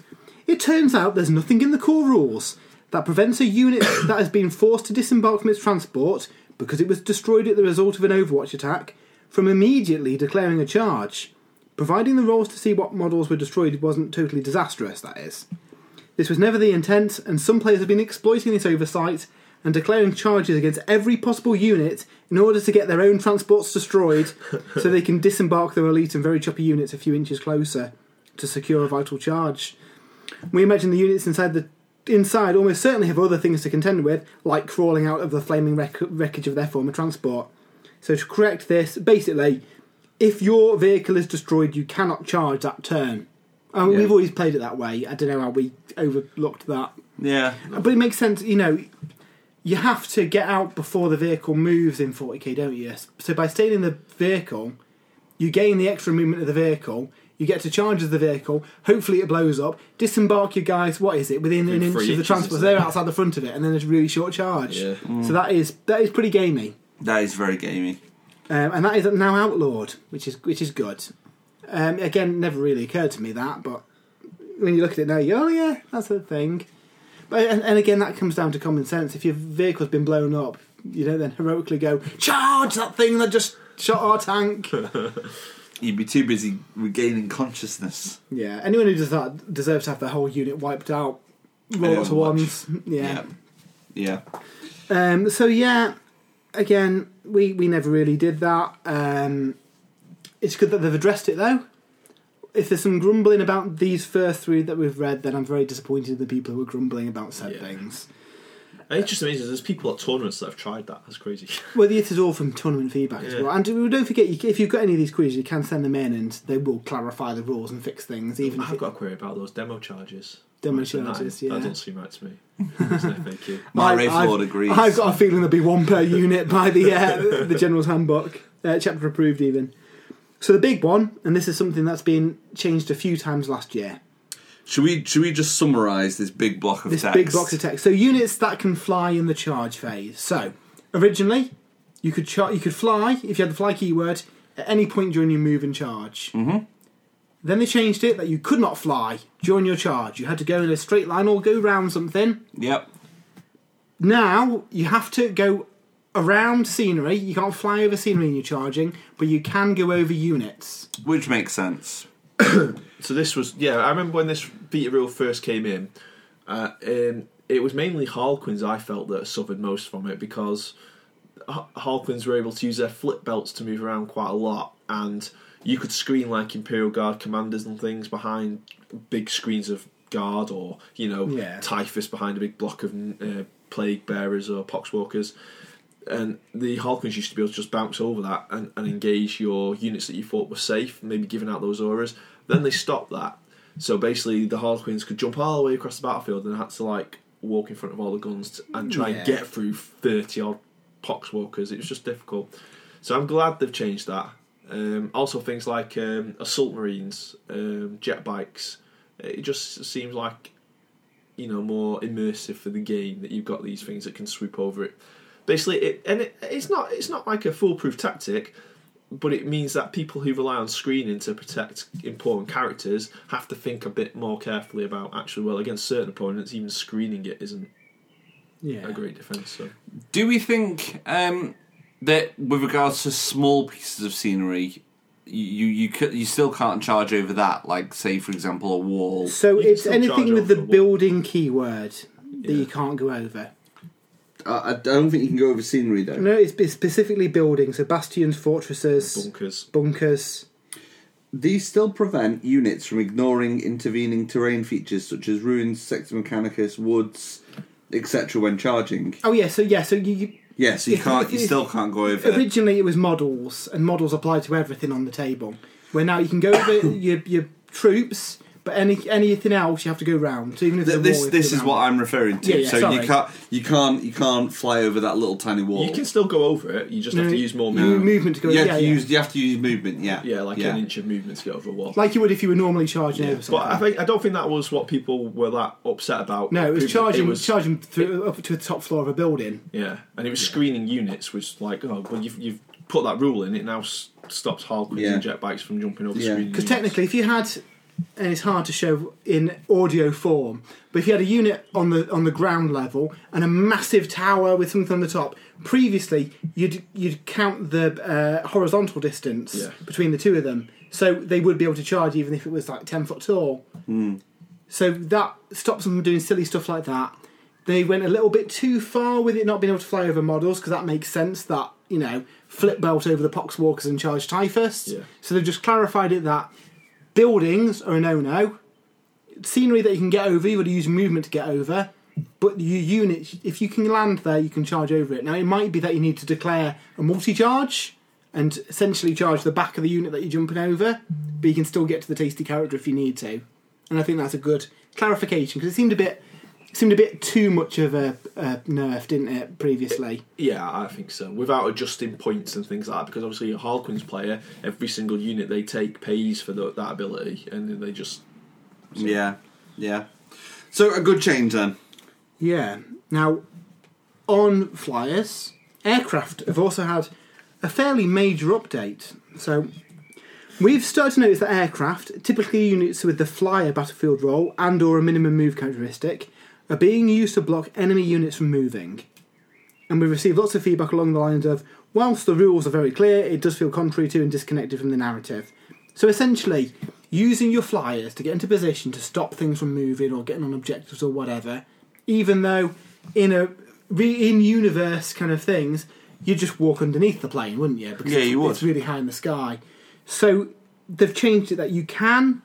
It turns out there's nothing in the core rules that prevents a unit that has been forced to disembark from its transport because it was destroyed at the result of an Overwatch attack from immediately declaring a charge, providing the rolls to see what models were destroyed wasn't totally disastrous, that is. This was never the intent, and some players have been exploiting this oversight and declaring charges against every possible unit in order to get their own transports destroyed so they can disembark their elite and very choppy units a few inches closer to secure a vital charge. We imagine the units inside the inside almost certainly have other things to contend with, like crawling out of the flaming wreck- wreckage of their former transport. So to correct this, basically, if your vehicle is destroyed, you cannot charge that turn. I mean, Yeah. We've always played it that way. I don't know how we overlooked that. Yeah. But it makes sense, you know, you have to get out before the vehicle moves in forty k, don't you? So by staying in the vehicle, you gain the extra movement of the vehicle, you get to charge of the vehicle, hopefully it blows up, disembark your guys, what is it, within an Three inch of the inches, transport, so isn't they're it? outside the front of it, and then there's a really short charge. Yeah. So that is that is pretty gamey. That is very gamey. Um, and that is now outlawed, which is which is good. Um, again, never really occurred to me that, but when you look at it now, you go, oh yeah, that's a thing. But and, and again, that comes down to common sense. If your vehicle's been blown up, you don't then heroically go, charge that thing that just shot our tank. You'd be too busy regaining consciousness. Yeah, anyone who does that deserves to have their whole unit wiped out. Roll up to Overwatch. ones. Yeah. Yeah. Um, so yeah, again, we, we never really did that. Um, it's good that they've addressed it though. If there's some grumbling about these first three that we've read, then I'm very disappointed in the people who are grumbling about said Yeah. things. And it's just amazing. There's people at tournaments that have tried that. That's crazy. Well, it is all from tournament feedback as Yeah. well. And don't forget, you, if you've got any of these queries, you can send them in and they will clarify the rules and fix things. Even if I've it, got a query about those demo charges. Demo Right, so that- charges, That yeah. doesn't seem right to me. It's an F A Q. My I- Wraith I've- Lord agrees. I've got a feeling there'll be one per unit by the uh, the General's Handbook, uh, chapter approved even. So the big one, and this is something that's been changed a few times last year. Should we should we just summarise this big block of This text? big box of text. So units that can fly in the charge phase. So originally, you could char- you could fly if you had the fly keyword at any point during your move and charge. Mm-hmm. Then they changed it that you could not fly during your charge. You had to go in a straight line or go round something. Yep. Now you have to go around scenery. You can't fly over scenery when you're charging, but you can go over units. Which makes sense. So this was, yeah, I remember when this beta rule first came in, uh, um, it was mainly Harlequins I felt that suffered most from it because Har- Harlequins were able to use their flip belts to move around quite a lot, and you could screen like Imperial Guard commanders and things behind big screens of Guard, or, you know, Yeah. Typhus behind a big block of uh, Plague Bearers or Poxwalkers. And the Harlequins used to be able to just bounce over that and, and engage your units that you thought were safe, maybe giving out those auras. Then they stopped that. So basically the Harlequins could jump all the way across the battlefield and had to like walk in front of all the guns to, and try Yeah. and get through thirty odd Poxwalkers. It was just difficult. So I'm glad they've changed that. Um, also things like um, Assault Marines, um, jet bikes. It just seems like, you know, more immersive for the game that you've got these things that can swoop over it. Basically, it, and it, it's not it's not like a foolproof tactic, but it means that people who rely on screening to protect important characters have to think a bit more carefully about actually, well, against certain opponents, even screening it isn't Yeah. a great defence. So. Do we think um, that with regards to small pieces of scenery, you you c- you still can't charge over that? Like, say, for example, a wall. So You can it's still charge anything with over the the wall. building keyword that Yeah. you can't go over. I, I don't think you can go over scenery though. No, it's, it's specifically buildings, so bastions, fortresses, Bunkers. bunkers. These still prevent units from ignoring intervening terrain features such as ruins, Sector Mechanicus, woods, et cetera when charging. Oh yeah, so yeah, so you, you Yeah, so you If- can't. if- You if- still can't go over. originally it was models, and models apply to everything on the table. Where now you can go over your your troops, but any anything else you have to go round. So even if Th- there's a This wall, you have to this go is round what it. I'm referring to. Yeah, yeah, so sorry. you can't you can't you can't fly over that little tiny wall. You can still go over it, you just have No, to use more you- movement. movement to go. You have yeah, to yeah. use you have to use movement. Yeah, Yeah, like yeah. an inch of movement to get over a wall. Like you would if you were normally charging Yeah. over something. But I think I don't think that was what people were that upset about. no, it was charging It was, charging through, up to the top floor of a building. yeah, and it was screening units, which like, oh, well, you've you've put that rule in. It now s- stops Harlequins Yeah. and jet bikes from jumping over Yeah. screening. Because units. technically, if you had and it's hard to show in audio form, but if you had a unit on the on the ground level and a massive tower with something on the top, previously you'd you'd count the uh, horizontal distance Yeah. between the two of them, so they would be able to charge even if it was like ten foot tall. Mm. So that stops them from doing silly stuff like that. They went a little bit too far with it not being able to fly over models, because that makes sense that, you know, flip belt over the poxwalkers and charge typhus. Yeah. So they've just clarified it that buildings are a no-no. Scenery that you can get over, you've got to use movement to get over. But your unit, if you can land there, you can charge over it. Now, it might be that you need to declare a multi-charge and essentially charge the back of the unit that you're jumping over, but you can still get to the tasty character if you need to. And I think that's a good clarification, because it seemed a bit it seemed a bit too much of a, a nerf, didn't it, previously? Yeah, I think so. Without adjusting points and things like that, because obviously a Harlequins player, every single unit they take pays for the, that ability, and then they just... So. Yeah, yeah. So a good change then. Yeah. Now, on Flyers, aircraft have also had a fairly major update. So, we've started to notice that aircraft, typically units with the flyer battlefield role and or a minimum move characteristic, are being used to block enemy units from moving. And we've received lots of feedback along the lines of, whilst the rules are very clear, it does feel contrary to and disconnected from the narrative. So essentially, using your flyers to get into position to stop things from moving or getting on objectives or whatever, even though in a re- in-universe kind of things, you'd just walk underneath the plane, wouldn't you? Because Yeah, you would. It's really high in the sky. So they've changed it that you can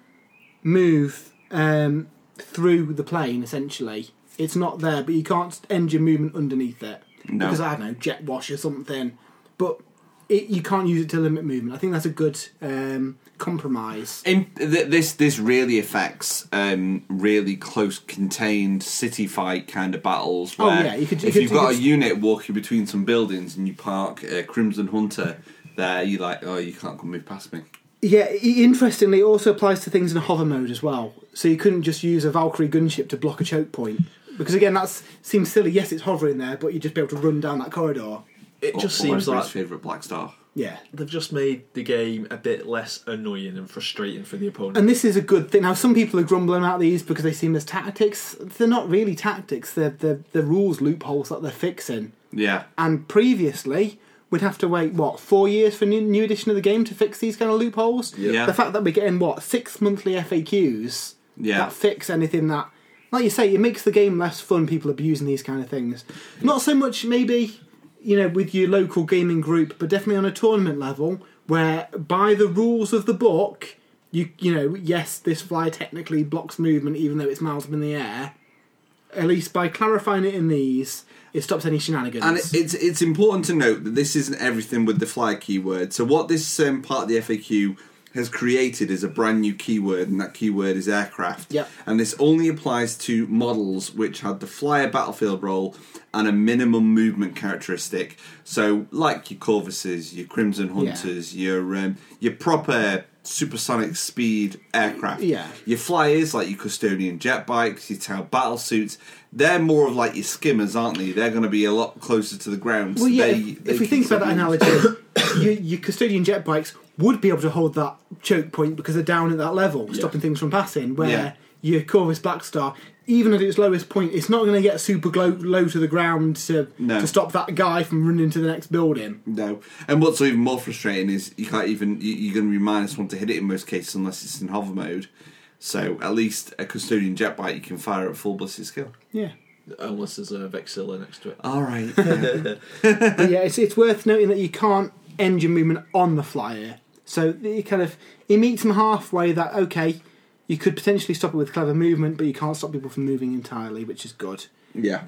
move um, through the plane, essentially. It's not there, but you can't end your movement underneath it. No. Because, I don't know, jet wash or something. But it, you can't use it to limit movement. I think that's a good um, compromise. In, th- this this really affects um, really close, contained city fight kind of battles. Oh, Where yeah, you could- you if could- you've you got could- a unit walking between some buildings and you park a Crimson Hunter there, you're like, oh, you can't come move past me. Yeah, i- interestingly, it also applies to things in hover mode as well. So you couldn't just use a Valkyrie gunship to block a choke point. Because, again, that seems silly. Yes, it's hovering there, but you'd just be able to run down that corridor. It just Or- or seems my like favourite Black Star. Yeah. they've just made the game a bit less annoying and frustrating for the opponent. And this is a good thing. Now, some people are grumbling about these because they seem as tactics. They're not really tactics. They're, they're, they're rules loopholes that they're fixing. Yeah. And previously, we'd have to wait, what, four years for a new, new edition of the game to fix these kind of loopholes? Yeah. The fact that we're getting, what, six monthly F A Qs Yeah. that fix anything that... Like you say, it makes the game less fun, people abusing these kind of things. Not so much, maybe, you know, with your local gaming group, but definitely on a tournament level, where by the rules of the book, you you know, yes, this flyer technically blocks movement even though it's miles up in the air. At least by clarifying it in these, it stops any shenanigans. And it- it's it's important to note that this isn't everything with the flyer keyword. So what this um, part of the F A Q has created is a brand new keyword, and that keyword is aircraft. Yep. And this only applies to models which had the flyer battlefield role and a minimum movement characteristic. So, like your Corvuses, your Crimson Hunters, your um, your proper supersonic speed aircraft. Yeah. Your flyers, like your Custodian jet bikes, your Tau battle suits, they're more of like your skimmers, aren't they? They're going to be a lot closer to the ground. Well, yeah, They- if, they if we can think about that still be- analogy, your, your Custodian jet bikes would be able to hold that choke point because they're down at that level, Yeah. stopping things from passing, where Yeah. your Corvus Black Star, even at its lowest point, it's not going to get super low, low to the ground to, No. to stop that guy from running into the next building. No, and what's even more frustrating is you can't even you- you're going to be minus one to hit it in most cases unless it's in hover mode. So at least a Custodian jet bike you can fire at full ballistic skill. Yeah. Unless there's a Vexilla next to it. All right. Yeah. But yeah, it's, it's worth noting that you can't end your movement on the flyer. So you kind of, it meets them halfway that, okay, you could potentially stop it with clever movement, but you can't stop people from moving entirely, which is good. yeah.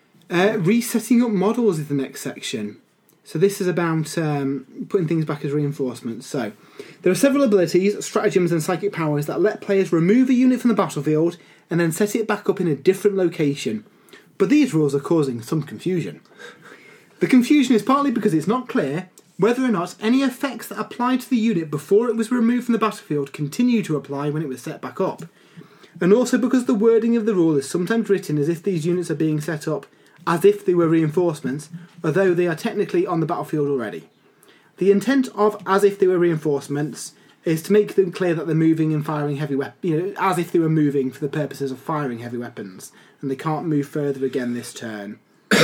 Uh, resetting up models is the next section. So this is about um, putting things back as reinforcements. So there are several abilities, stratagems and psychic powers that let players remove a unit from the battlefield and then set it back up in a different location. But these rules are causing some confusion. The confusion is partly because it's not clear whether or not any effects that applied to the unit before it was removed from the battlefield continue to apply when it was set back up. And also because the wording of the rule is sometimes written as if these units are being set up as if they were reinforcements, although they are technically on the battlefield already. The intent of as if they were reinforcements is to make them clear that they're moving and firing heavy weapons, you know, as if they were moving for the purposes of firing heavy weapons, and they can't move further again this turn.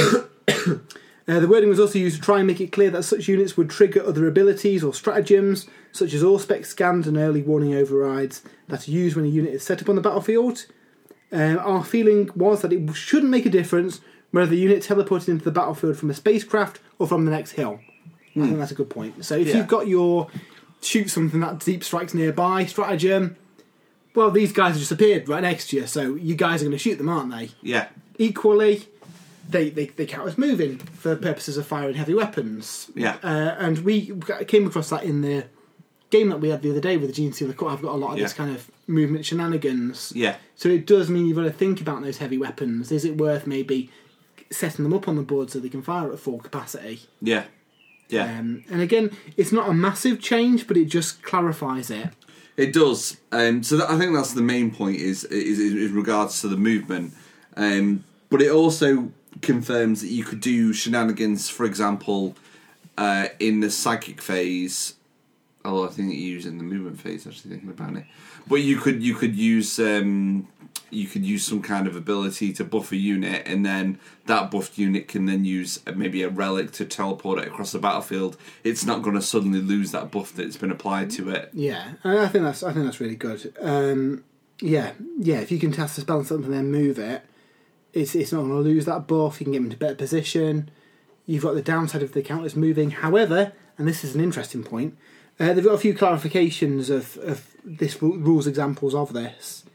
Uh, the wording was also used to try and make it clear that such units would trigger other abilities or stratagems, such as Auspex scans and early warning overrides that are used when a unit is set up on the battlefield. Um, our feeling was that it shouldn't make a difference whether the unit teleported into the battlefield from a spacecraft or from the next hill. Mm. I think that's a good point. So if yeah. you've got your shoot something that deep strikes nearby stratagem, well, these guys have just appeared right next to you, so you guys are going to shoot them, aren't they? Yeah. Equally, they, they, they count as moving for purposes of firing heavy weapons. Yeah. Uh, and we came across that in the game that we had the other day with the Gene Stealer Cut. I've got a lot of yeah. this kind of movement shenanigans. Yeah. So it does mean you've got to think about those heavy weapons. Is it worth maybe setting them up on the board so they can fire at full capacity? Yeah. Yeah. Um, and again, it's not a massive change, but it just clarifies it. It does. Um, so that, I think that's the main point is, is, is in regards to the movement. Um, but it also confirms that you could do shenanigans, for example, uh, in the psychic phase. Although I think you use it in the movement phase, actually thinking about it. But you could you could use um, you could use some kind of ability to buff a unit, and then that buffed unit can then use maybe a relic to teleport it across the battlefield. It's not going to suddenly lose that buff that's been applied to it. Yeah, I think that's I think that's really good. Um, yeah, yeah. If you can cast a spell on something and then move it, it's it's not going to lose that buff. You can get them into better position. You've got the downside of the counters moving. However, and this is an interesting point. Uh, they've got a few clarifications of, of this rules examples of this.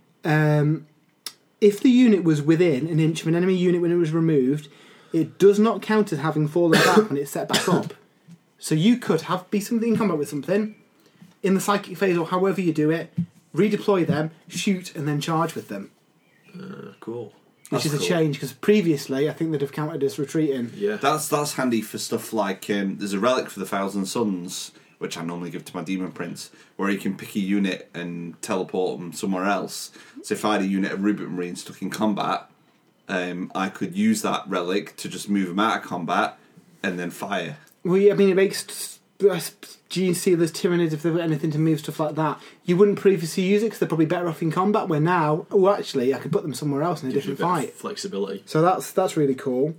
Um, if the unit was within an inch of an enemy unit when it was removed, it does not count as having fallen back when it's set back up. So you could have be something in combat with something in the psychic phase or however you do it, redeploy them, shoot, and then charge with them. Uh, cool. Which That's is a cool. change because previously I think they'd have counted as retreating. Yeah, that's that's handy for stuff like um, there's a relic for the Thousand Suns, which I normally give to my Demon Prince, where you can pick a unit and teleport them somewhere else. So if I had a unit of Rubik Marine stuck in combat, um, I could use that relic to just move them out of combat and then fire. Well, yeah, I mean, it makes Gene Stealers, Tyranids, if they've got anything to move, stuff like that. You wouldn't previously use it because they're probably better off in combat, where now, oh, actually, I could put them somewhere else in a Gives you different a bit fight. of flexibility. So that's that's really cool.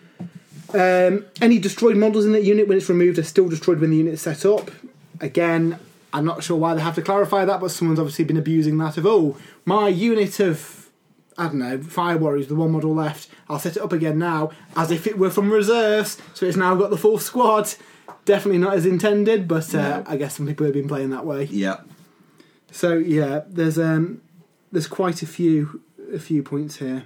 Um, any destroyed models in that unit when it's removed are still destroyed when the unit is set up. Again, I'm not sure why they have to clarify that, but someone's obviously been abusing that of, oh, my unit of, I don't know, Fire Warriors, the one model left, I'll set it up again now, as if it were from reserves, so it's now got the full squad. Definitely not as intended, but uh, No. I guess some people have been playing that way. Yeah. So yeah, there's um, there's quite a few a few points here.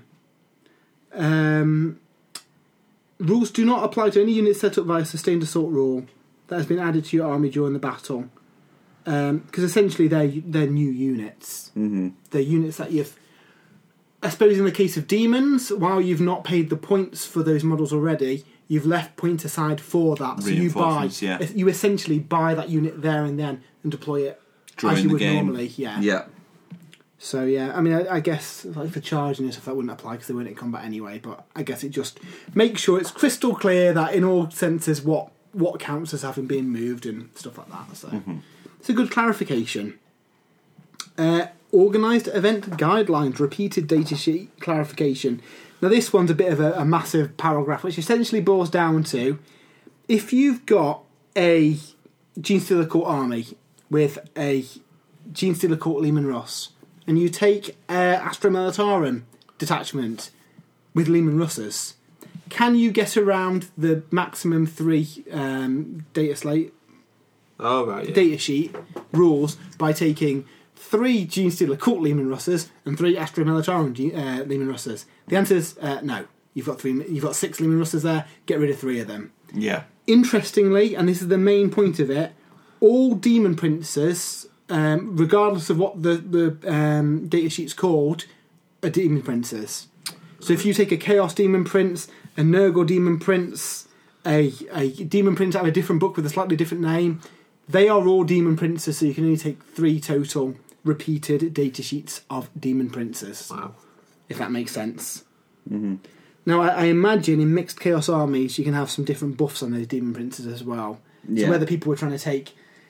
Um, rules do not apply to any unit set up via sustained assault rule that has been added to your army during the battle, because um, essentially they're they're new units. Mm-hmm. They're units that you've. I suppose in the case of demons, while you've not paid the points for those models already, you've left point aside for that. So you buy, yeah. you essentially buy that unit there and then and deploy it During as you the would game. normally. Yeah. Yeah. So yeah, I mean, I, I guess like for charging and stuff that wouldn't apply because they weren't in combat anyway. But I guess it just makes sure it's crystal clear that in all senses what what counts as having been moved and stuff like that. So Mm-hmm. it's a good clarification. Uh, organised event guidelines, repeated datasheet clarification. Now this one's a bit of a, a massive paragraph, which essentially boils down to if you've got a Gene Stealer Court army with a Gene Stealer Court Leman Russ, and you take uh, Astra Militarum detachment with Leman Russes, can you get around the maximum three um, data slate Oh, right, yeah. data sheet rules by taking three Gene Stealer Court Leman Russes and three Astra Militarum uh, Leman Russes? The answer is uh, no. You've got three. You've got six Leman Russes there. Get rid of three of them. Yeah. Interestingly, and this is the main point of it, all Demon Princes, um, regardless of what the the um, data sheet's called, are Demon Princes. So if you take a Chaos Demon Prince, a Nurgle Demon Prince, a a Demon Prince out of a different book with a slightly different name, they are all Demon Princes. So you can only take three total repeated data sheets of Demon Princes. Wow. If that makes sense. Mm-hmm. Now, I, I imagine in mixed Chaos armies, you can have some different buffs on those Demon Princes as well. Yeah. So whether people were trying to take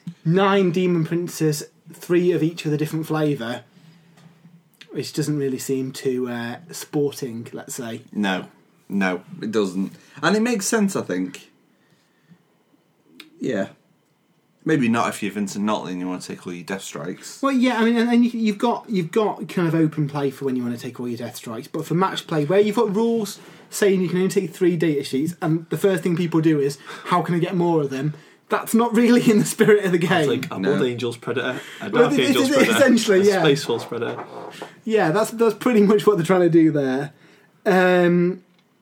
nine Demon Princes, three of each with a different flavour, which doesn't really seem too uh, sporting, let's say. No, no, it doesn't. And it makes sense, I think. Yeah. Maybe not if you're Vincent Notley and you want to take all your death strikes. Well, yeah, I mean, and, and you've got you've got kind of open play for when you want to take all your death strikes, but for match play, where you've got rules saying you can only take three data sheets, and the first thing people do is, how can I get more of them? That's not really in the spirit of the game. It's like a No. Blood Angel's Predator, a Well, Dark it- Angel's it- Predator, essentially, a yeah. Space Force Predator. Yeah, that's that's pretty much what they're trying to do there. Um,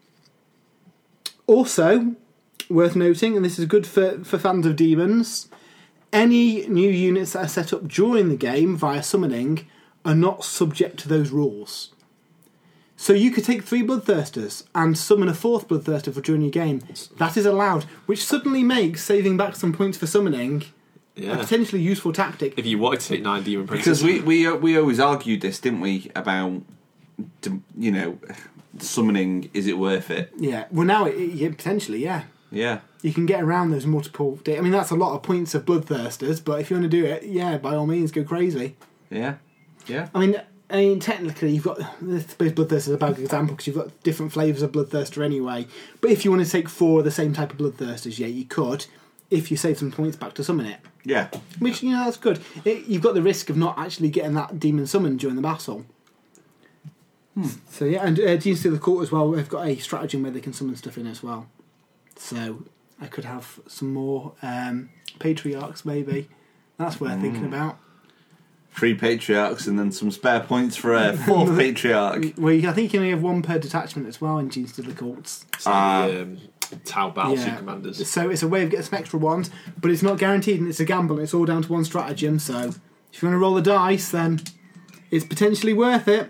also, worth noting, and this is good for, for fans of demons, any new units that are set up during the game via summoning are not subject to those rules. So you could take three Bloodthirsters and summon a fourth Bloodthirster for during your game. That is allowed, which suddenly makes saving back some points for summoning a Yeah. potentially useful tactic. If you wanted to take nine Demon Princes. Because we, we, uh, we always argued this, didn't we, about, you know, summoning, is it worth it? Yeah, well now, it, it, yeah, potentially, yeah. Yeah. You can get around those multiple... Da- I mean, that's a lot of points of Bloodthirsters, but if you want to do it, yeah, by all means, go crazy. Yeah. Yeah. I mean, I mean technically, you've got... I suppose Bloodthirster is a bad example because you've got different flavours of Bloodthirster anyway. But if you want to take four of the same type of Bloodthirsters, yeah, you could, if you save some points back to summon it. Yeah. Which, you know, that's good. It, you've got the risk of not actually getting that demon summoned during the battle. Hmm. So, yeah, and uh, Gene Stealer Court as well, they've got a stratagem where they can summon stuff in as well. So, I could have some more um, Patriarchs, maybe. That's worth Mm. thinking about. Three Patriarchs and then some spare points for a fourth Patriarch. Well, you- I think you only have one per detachment as well in Gene Stealer Courts. It's like Ah. the um, Tau Battle Suit Commanders. So it's a way of getting some extra ones, but it's not guaranteed and it's a gamble. It's all down to one stratagem. So if you want to roll the dice, then it's potentially worth it.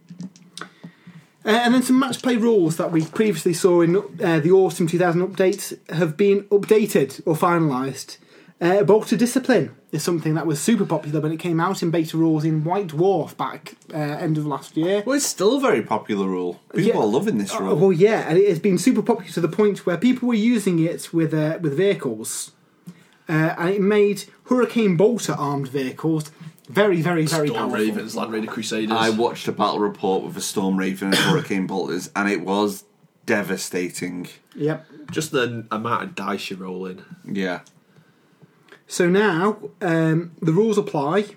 Uh, and then some match play rules that we previously saw in uh, the Autumn two thousand update have been updated or finalised. Uh, Bolter Discipline is something that was super popular when it came out in beta rules in White Dwarf back uh, end of last year. Well, it's still a very popular rule. People Yeah. are loving this Uh, rule. well, yeah, and it has been super popular to the point where people were using it with uh, with vehicles, uh, and it made Hurricane Bolter armed vehicles very, very, very Storm powerful. Ravens, Land Raider Crusaders. I watched a battle report with a Storm Raven and Hurricane Bolters, and it was devastating. Yep. Just the amount of dice you roll in. Yeah. So now um, the rules apply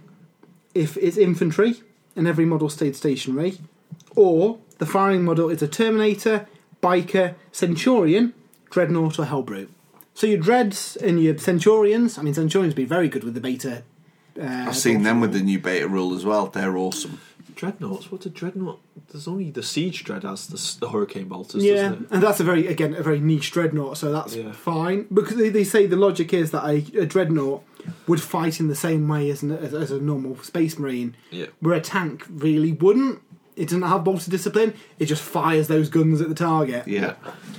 if it's infantry and every model stayed stationary, or the firing model is a Terminator, Biker, Centurion, Dreadnought, or Hellbrute. So your Dreads and your Centurions, I mean, Centurions would be very good with the beta. Uh, I've seen them with the new beta rule as well. They're awesome. Dreadnoughts? What's a Dreadnought? There's only the Siege Dread has the, the Hurricane Bolters, Yeah, doesn't it? and that's a very, again, a very niche Dreadnought, so that's Yeah. fine. Because they, they say the logic is that a, a Dreadnought would fight in the same way as, an, as, as a normal Space Marine, Yeah. where a tank really wouldn't. It doesn't have bolter discipline, it just fires those guns at the target. Yeah.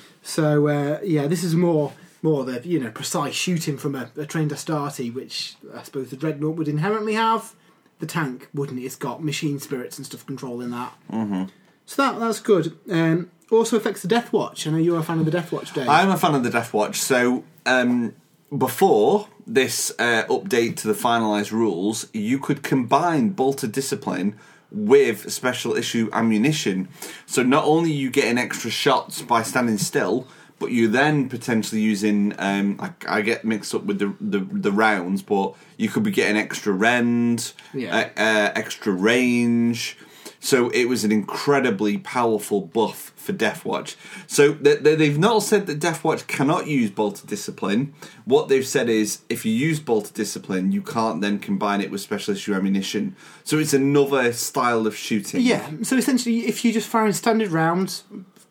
So, uh, yeah, this is more more the, you know, precise shooting from a, a trained Astarte, which I suppose the Dreadnought would inherently have. The tank wouldn't. It's got machine spirits and stuff controlling that. Mm-hmm. So that that's good. Um, also affects the Death Watch. I know you're a fan of the Death Watch, Dave. I'm a fan of the Death Watch. So um, before this uh, update to the finalised rules, you could combine Bolter Discipline with special issue ammunition. So not only are you getting extra shots by standing still, but you then potentially using, um, I, I get mixed up with the, the the rounds, but you could be getting extra rend, Yeah. uh, uh, extra range. So it was an incredibly powerful buff for Deathwatch. So they, they, they've not said that Deathwatch cannot use Bolter Discipline. What they've said is if you use Bolter Discipline, you can't then combine it with special issue ammunition. So it's another style of shooting. Yeah, so essentially, if you just fire in standard rounds,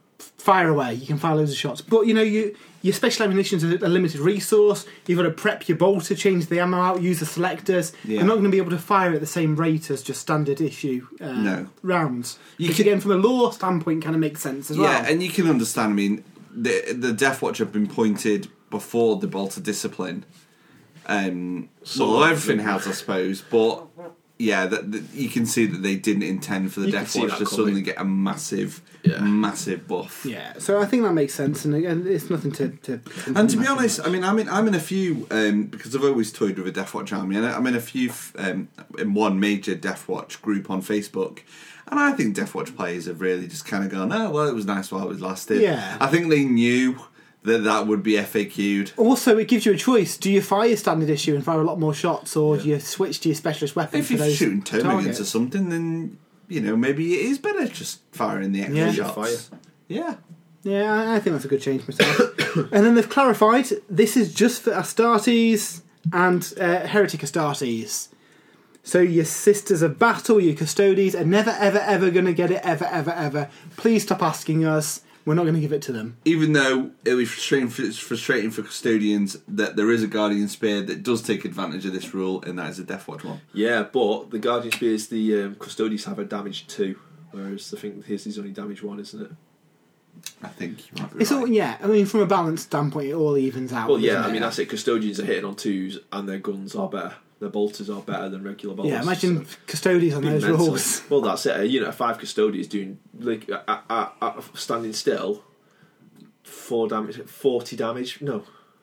fire away. You can fire loads of shots. But, you know, you, your special ammunition is a, a limited resource. You've got to prep your bolter, change the ammo out, use the selectors. Yeah. You're not going to be able to fire at the same rate as just standard issue uh, No. rounds. You Which, can- again, from a lore standpoint, kind of makes sense as well. Yeah, and you can understand, I mean, the, the Deathwatch have been pointed before the Bolter Discipline. Um, So well, I everything think- has, I suppose, but yeah, that, that you can see that they didn't intend for the You can Death see Watch that to coming. suddenly get a massive, Yeah. massive buff. Yeah, so I think that makes sense, and again, it's nothing to. to And to be honest, I mean, I'm in, I'm in a few um, because I've always toyed with a Death Watch army, and I'm in a few um, in one major Death Watch group on Facebook, and I think Death Watch players have really just kind of gone, oh well, it was nice while it was lasted. Yeah. I think they knew that that would be F A Q'd. Also, it gives you a choice. Do you fire your standard issue and fire a lot more shots, or Yeah. do you switch to your specialist weapon If for you're those shooting termagants targets? or something, then you know maybe it is better just firing the extra Yeah. shots. Fire. Yeah. Yeah, I- I think that's a good change myself. And then they've clarified this is just for Astartes and uh, Heretic Astartes. So your Sisters of Battle, your Custodies are never, ever, ever going to get it, ever, ever, ever. Please stop asking us. We're not going to give it to them. Even though it'll be frustrating for, it's frustrating for custodians that there is a Guardian Spear that does take advantage of this rule, and that is a Death Watch one. Yeah, but the Guardian Spears, the um, Custodians have a damage two, whereas I think his is only damage one, isn't it? I think you might be It's right. all, yeah, I mean, from a balance standpoint, it all evens out. Well, yeah, doesn't I it? mean, that's it. Custodians are hitting on twos, and their guns are better. Their bolters are better than regular bolters. Yeah, imagine so- Custodies on Been those mental. rules. Well, that's it. You know, five custodians doing like uh, uh, uh, standing still, four damage, forty damage. No,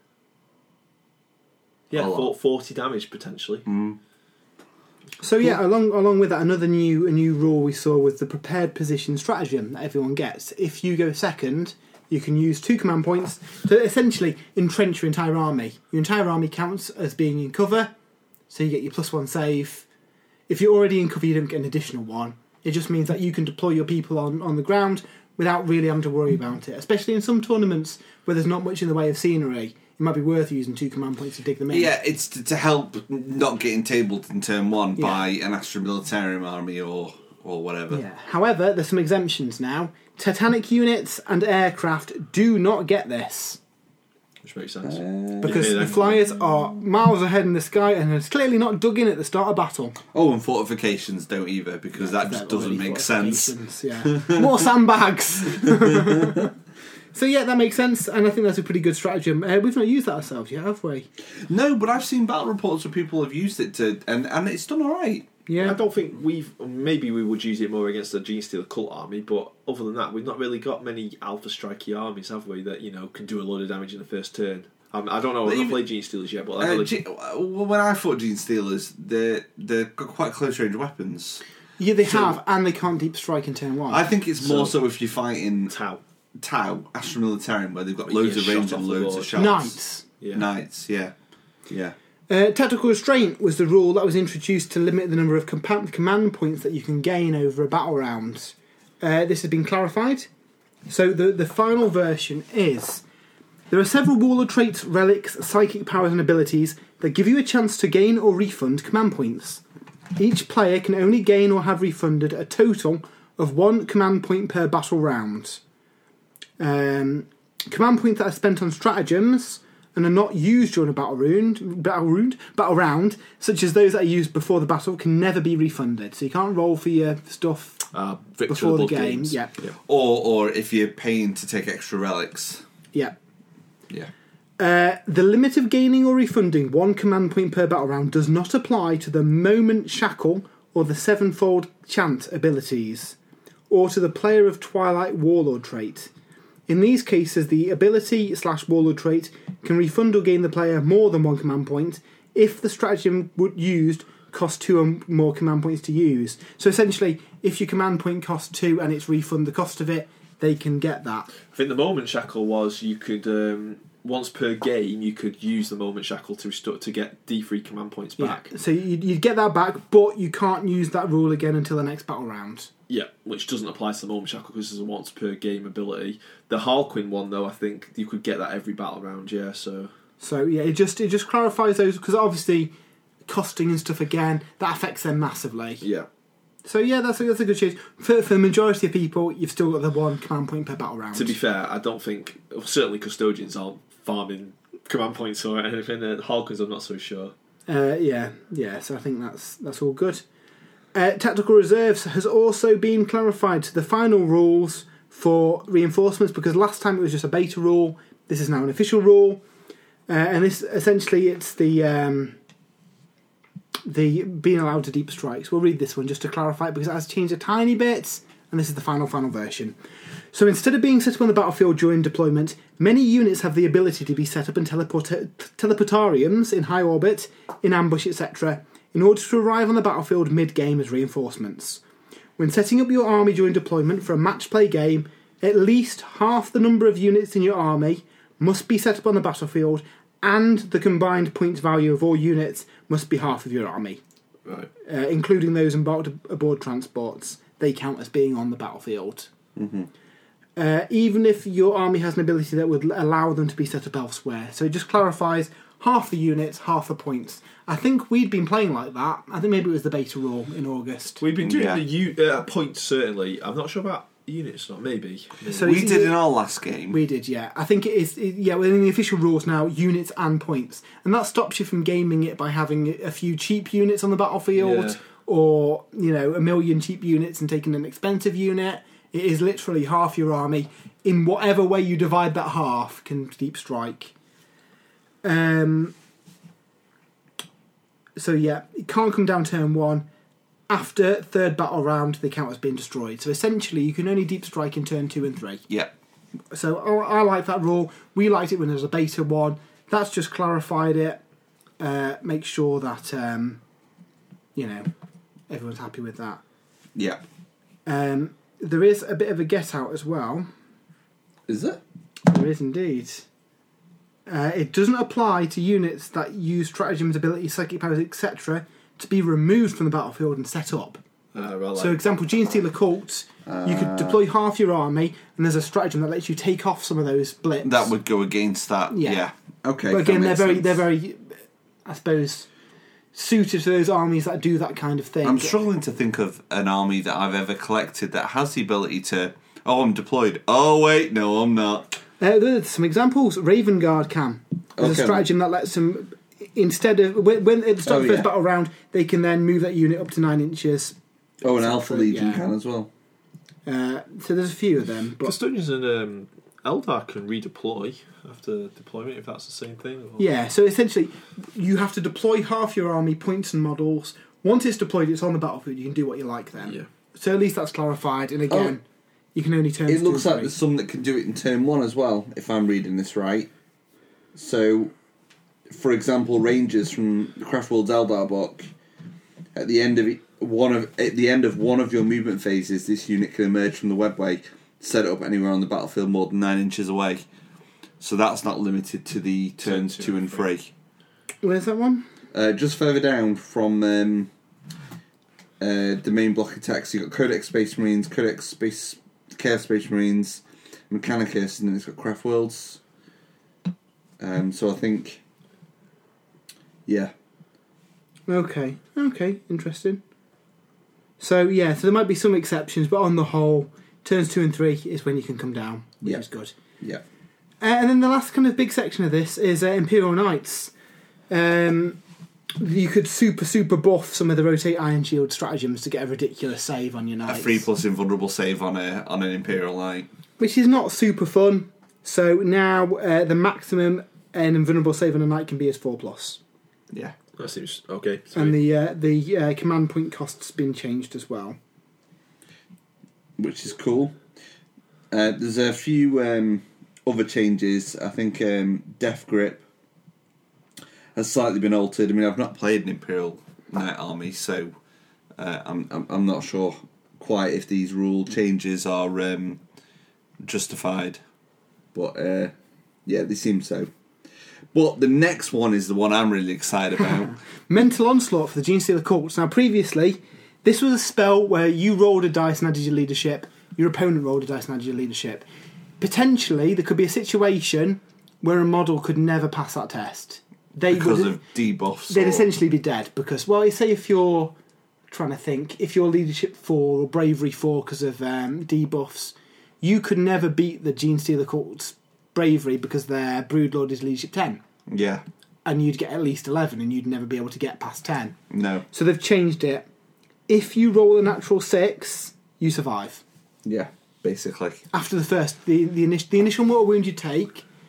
yeah, A lot. four, forty damage potentially. Mm. So yeah, along along with that, another new a new rule we saw was the prepared position stratagem that everyone gets. If you go second, you can use two command points to essentially entrench your entire army. Your entire army counts as being in cover, so you get your plus one save. If you're already in cover, you don't get an additional one. It just means that you can deploy your people on, on the ground without really having to worry about it. Especially in some tournaments where there's not much in the way of scenery, it might be worth using two command points to dig them in. Yeah, it's to, to help not getting tabled in turn one Yeah. by an Astra Militarum army or or whatever. Yeah. However, there's some exemptions now. Titanic units and aircraft do not get this Which makes sense. because Yeah, the then- flyers are miles ahead in the sky and it's clearly not dug in at the start of battle. Oh, and fortifications don't either because that just They're doesn't already make sense. fortifications, Yeah. More sandbags. So yeah, that makes sense, and I think that's a pretty good stratagem. Uh, we've not used that ourselves yet, have we? No, but I've seen battle reports where people have used it to, and and it's done all right. Yeah. I don't think we've. Maybe we would use it more against the Gene Stealer cult army, but other than that, we've not really got many Alpha Strikey armies, have we? That you know can do a lot of damage in the first turn. Um, I don't know. I've Even- not played Gene Stealers yet, but I Uh, know G- well, when I fought Gene Stealers, they're they're got quite close range weapons. Yeah, they So- have, and they can't deep strike in turn one. I think it's more So- so if you're fighting Tau. Tau, Astra Militarum, where they've got Where you loads get of range shot and off the loads board. of shots. Knights. Yeah. Knights, yeah, yeah. Uh, tactical restraint was the rule that was introduced to limit the number of compa- command points that you can gain over a battle round. Uh, this has been clarified. So the, the final version is there are several warlord traits, relics, psychic powers, and abilities that give you a chance to gain or refund command points. Each player can only gain or have refunded a total of one command point per battle round. Um, command points that are spent on stratagems and are not used during a battle round, battle round, battle round, such as those that are used before the battle, can never be refunded. So you can't roll for your stuff Uh, Victor before of the Blood game. Games. Yeah, Yeah. Or or if you're paying to take extra relics, yeah. yeah. Uh, the limit of gaining or refunding one command point per battle round does not apply to the Moment Shackle or the Sevenfold Chant abilities, or to the Player of Twilight Warlord trait. In these cases, the ability slash warlord trait can refund or gain the player more than one command point if the stratagem would used costs two or more command points to use. So essentially, if your command point costs two and it's refund the cost of it, they can get that. I think the Moment Shackle was you could um, once per game you could use the Moment Shackle to restore, to get D three command points back. Yeah. So you'd, you'd get that back, but you can't use that rule again until the next battle round. Yeah, which doesn't apply to the Moment Shackle because it's a once per game ability. The Harlequin one, though, I think you could get that every battle round. Yeah, so So yeah, it just it just clarifies those because obviously costing and stuff again that affects them massively. yeah, So yeah, that's a, that's a good change for for the majority of people. You've still got the one command point per battle round. to be fair, I don't think well, certainly custodians aren't farming command points or anything. And Harlequins, I'm not so sure. Uh, yeah, yeah. So I think that's that's all good. Uh, tactical reserves has also been clarified to the final rules for reinforcements because last time it was just a beta rule. This is now an official rule, uh, and this essentially it's the um, the being allowed to deep strikes. We'll read this one just to clarify it because it has changed a tiny bit, and this is the final, final version. So instead of being set up on the battlefield during deployment, many units have the ability to be set up in teleport- teleportariums in high orbit, in ambush, et cetera, in order to arrive on the battlefield mid-game as reinforcements. When setting up your army during deployment for a match play game, at least half the number of units in your army must be set up on the battlefield, and the combined points value of all units must be half of your army. Right. Uh, including those embarked aboard transports. They count as being on the battlefield. Mm-hmm. Uh, even if your army has an ability that would allow them to be set up elsewhere. So it just clarifies half the units, half the points. I think we'd been playing like that. I think maybe it was the beta rule in August. We've been doing Yeah. the u- uh, points, certainly. I'm not sure about units, not maybe. maybe. So We it's- did in our last game. We did, yeah. I think it is, it, yeah, within the official rules now, units and points. And that stops you from gaming it by having a few cheap units on the battlefield, Yeah. or, you know, a million cheap units and taking an expensive unit. It is literally half your army. In whatever way you divide that half, can deep strike. Um. So yeah, it can't come down turn one. After third battle round, they count as being destroyed. So essentially, you can only deep strike in turn two and three. Yeah. So I, I like that rule. We liked it when there was a beta one. That's just clarified it. Uh, make sure that um, you know everyone's happy with that. Yeah. Um, there is a bit of a get out as well. Is it? There is indeed. Uh, it doesn't apply to units that use stratagems, abilities, psychic powers, et cetera to be removed from the battlefield and set up. Uh, well, So, like, example, Genestealer Cult, you could deploy half your army, and there's a stratagem that lets you take off some of those blips. That would go against that. Yeah. Yeah. Okay. But again, that they're makes very, sense. they're very, I suppose, suited to those armies that do that kind of thing. I'm struggling to think of an army that I've ever collected that has the ability to. Oh, I'm deployed. Oh wait, no, I'm not. Uh, there's some examples. Raven Guard can. There's Okay. a stratagem that lets them, instead of when, when at the start Oh, of the first yeah. battle round, they can then move that unit up to nine inches. Oh, an So Alpha for- Legion yeah. can as well. Uh, so there's a few of them. But Custodians and um, Eldar can redeploy after deployment, if that's the same thing. Or... yeah, so essentially, you have to deploy half your army, points and models. Once it's deployed, it's on the battlefield. You can do what you like then. Yeah. So at least that's clarified. And again, you can only turn. It to looks two like and there's three. some that can do it in turn one as well, if I'm reading this right. So, for example, Rangers from the Craftworld's Eldar book, at the end of it, one of at the end of one of your movement phases, this unit can emerge from the webway, set up anywhere on the battlefield more than nine inches away. So that's not limited to the turns Turn two, and three. Where's that one? Uh, just further down from um, uh, the main block attacks, you've got Codex Space Marines, Codex Space Chaos Space Marines, Mechanicus, and then it's got Craft Worlds. Um, so I think, yeah, Okay. Okay. Interesting. So yeah, so there might be some exceptions, but on the whole, turns two and three is when you can come down, which Yeah. is good. yeah, Uh, and then the last kind of big section of this is uh, Imperial Knights. Um, you could super super buff some of the rotate Iron Shield stratagems to get a ridiculous save on your a knights, three plus invulnerable save on a on an Imperial Knight. which is not super fun. So now uh, the maximum an invulnerable save on a knight can be is four plus, Yeah, That seems okay. and sweet. the uh, the uh, command point cost's been changed as well. which is cool. Uh, there's a few um, other changes. I think um, Death Grip has slightly been altered. I mean, I've not played an Imperial Knight army, so uh, I'm, I'm I'm not sure quite if these rule changes are um, justified. But uh, yeah, they seem so. But the next one is the one I'm really excited about. Mental Onslaught for the Genestealer Cults. Now, previously, this was a spell where you rolled a dice and added your leadership, your opponent rolled a dice and added your leadership. Potentially, there could be a situation where a model could never pass that test. They Because would, of debuffs. they'd or- essentially be dead because, well, say if you're trying to think, if you're leadership four or bravery four because of um, debuffs, you could never beat the Genestealer Cults bravery because their Broodlord is leadership ten. Yeah, And you'd get at least eleven and you'd never be able to get past ten. no, So they've changed it. If you roll a natural six, you survive. yeah, basically. After the first, the, the, initial, the initial mortal wound you take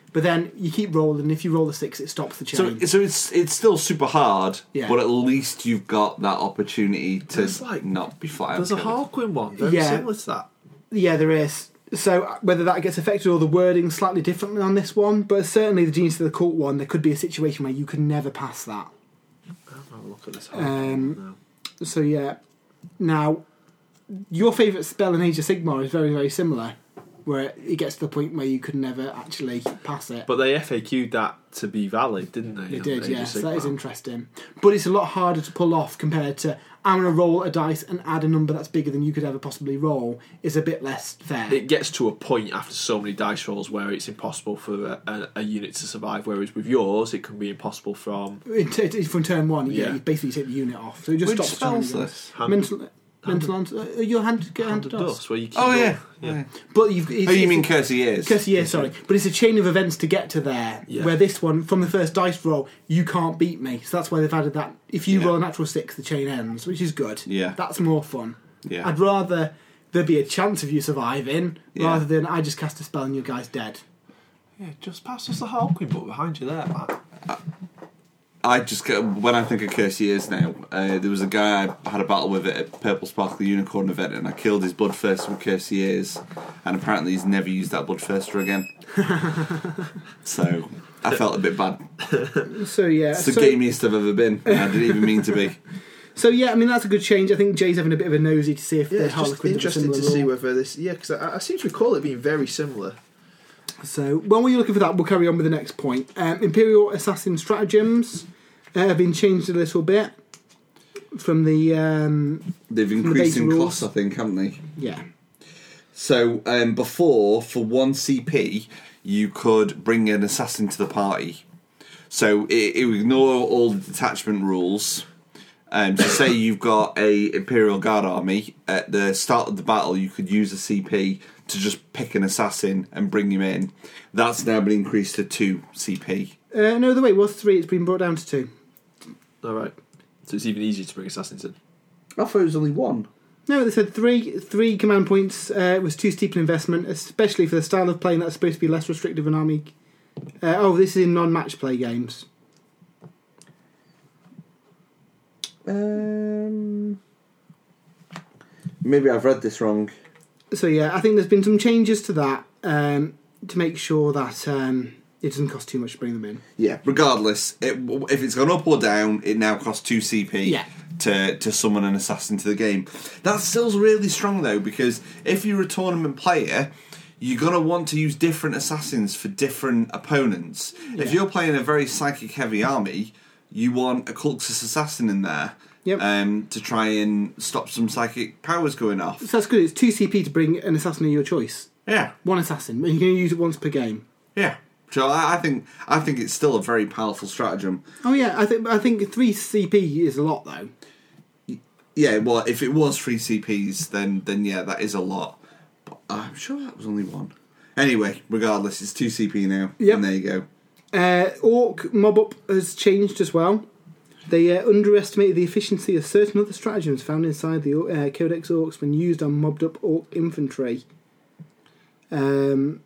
But then you keep rolling. If you roll a six, it stops the chain. So, so it's it's still super hard, Yeah. but at least you've got that opportunity to There's like- not be flat out. There's a killed. Harlequin one, very Yeah. similar to that. Yeah, there is. So whether that gets affected or the wording slightly differently on this one, but certainly the Genius of the Cult one, there could be a situation where you could never pass that. I'll have a look at this Um, Harlequin now. So yeah. Now, your favourite spell in Age of Sigmar is very, very similar, where it gets to the point where you could never actually pass it. But they F A Q'd that to be valid, didn't they? They on did, Age of yes. That is Sigmar? interesting. But it's a lot harder to pull off compared to I'm going to roll a dice and add a number that's bigger than you could ever possibly roll is a bit less fair. It gets to a point after so many dice rolls where it's impossible for a, a, a unit to survive, whereas with yours, it can be impossible from... In t- t- from turn one, yeah, Yeah. you basically take the unit off. So it just Which stops spell's turning. this? Hand, Mental, mental on, uh, your hand, get hand hand of to dust. dust. where you keep Oh roll- yeah. yeah. yeah. But you've, it's, Oh, you it's- mean Cursed Years? Cursed Years, sorry. But it's a chain of events to get to there. Yeah. Where this one, from the first dice roll, you can't beat me. So that's why they've added that. If you Yeah. roll a natural six, the chain ends, which is good. Yeah. That's more fun. Yeah. I'd rather there be a chance of you surviving Yeah. rather than I just cast a spell and your guy's dead. Yeah, just pass us the Harlequin book behind you there, Matt. I just get, when I think of Cursed Years now, uh, there was a guy I had a battle with at a Purple Sparkle Unicorn event, and I killed his Bloodthirster with Cursed Years, and apparently he's never used that Bloodthirster again. So I felt a bit bad. So yeah. It's the so, gamiest I've ever been. And I didn't even mean to be. so yeah, I mean that's a good change. I think Jay's having a bit of a nosy to see if Yeah, the it's just Harlequins have a interesting similar to see rule. whether this... Yeah, because I, I seem to recall it being very similar. So while you're looking for that, we'll carry on with the next point. Um, Imperial Assassin stratagems uh, have been changed a little bit from the um, They've the increased base in rules. cost, I think, haven't they? yeah. So um, before, for one C P, you could bring an assassin to the party. So it, it would ignore all the detachment rules. Um, so say you've got a Imperial Guard army, at the start of the battle you could use a C P to just pick an assassin and bring him in. That's now been increased to two C P. Uh, no, the way it was three. It's been brought down to two. All right. So it's even easier to bring assassins in. I thought it was only one. No, they said three three command points uh, was too steep an investment, especially for the style of playing that's supposed to be less restrictive an army. Uh, oh, this is in non-match play games. Um, maybe I've read this wrong. So yeah, I think there's been some changes to that um, to make sure that um, it doesn't cost too much to bring them in. Yeah, regardless, it, if it's gone up or down, it now costs two C P Yeah. to, to summon an assassin to the game. That's still really strong, though, because if you're a tournament player, you're going to want to use different assassins for different opponents. Yeah. If you're playing a very psychic-heavy army, you want a Cultus assassin in there Yep. um, to try and stop some psychic powers going off. So that's good. It's two C P to bring an assassin of your choice. Yeah, One assassin, and you can use it once per game. yeah. So I, I think I think it's still a very powerful stratagem. Oh yeah, I think I think three C P is a lot though. Yeah, well, if it was three C Ps, then then yeah, that is a lot. But I'm sure that was only one. Anyway, regardless, it's two C P now. Yep. And there you go. Uh, Orc mob up has changed as well. They uh, underestimated the efficiency of certain other stratagems found inside the uh, Codex Orcs when used on mobbed up Orc infantry. Um,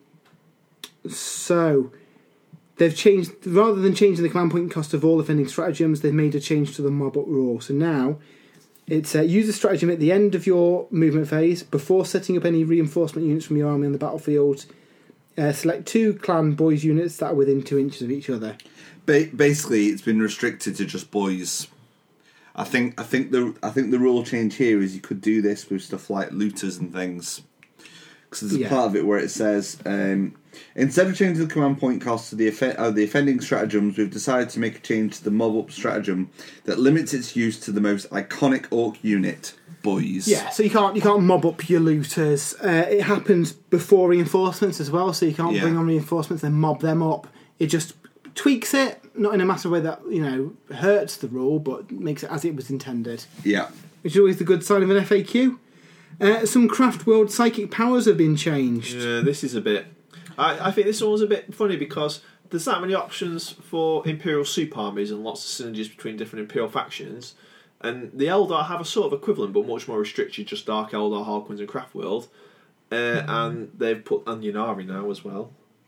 so they've changed, rather than changing the command point cost of all offending stratagems, they've made a change to the mob up rule. So now it's uh, use a stratagem at the end of your movement phase before setting up any reinforcement units from your army on the battlefield. Uh, select two clan boys units that are within two inches of each other. Ba- basically, it's been restricted to just boys. I think I think the I think the rule change here is you could do this with stuff like looters and things. Because there's a Yeah. part of it where it says um, instead of changing the command point cost to the off- uh, the offending stratagems, we've decided to make a change to the mob up stratagem that limits its use to the most iconic orc unit, boys. Yeah, so you can't you can't mob up your looters. Uh, it happens before reinforcements as well, so you can't Yeah. bring on reinforcements and mob them up. It just tweaks it, not in a massive way that you know hurts the rule, but makes it as it was intended, Yeah. which is always the good sign of an F A Q. Uh, some Craft World psychic powers have been changed. Yeah, this is a bit... I, I think this one was a bit funny because there's that many options for Imperial soup armies and lots of synergies between different Imperial factions. And the Eldar have a sort of equivalent, but much more restricted, just Dark Eldar, Harlequins and Craftworld. Uh, and they've put and Ynnari now as well.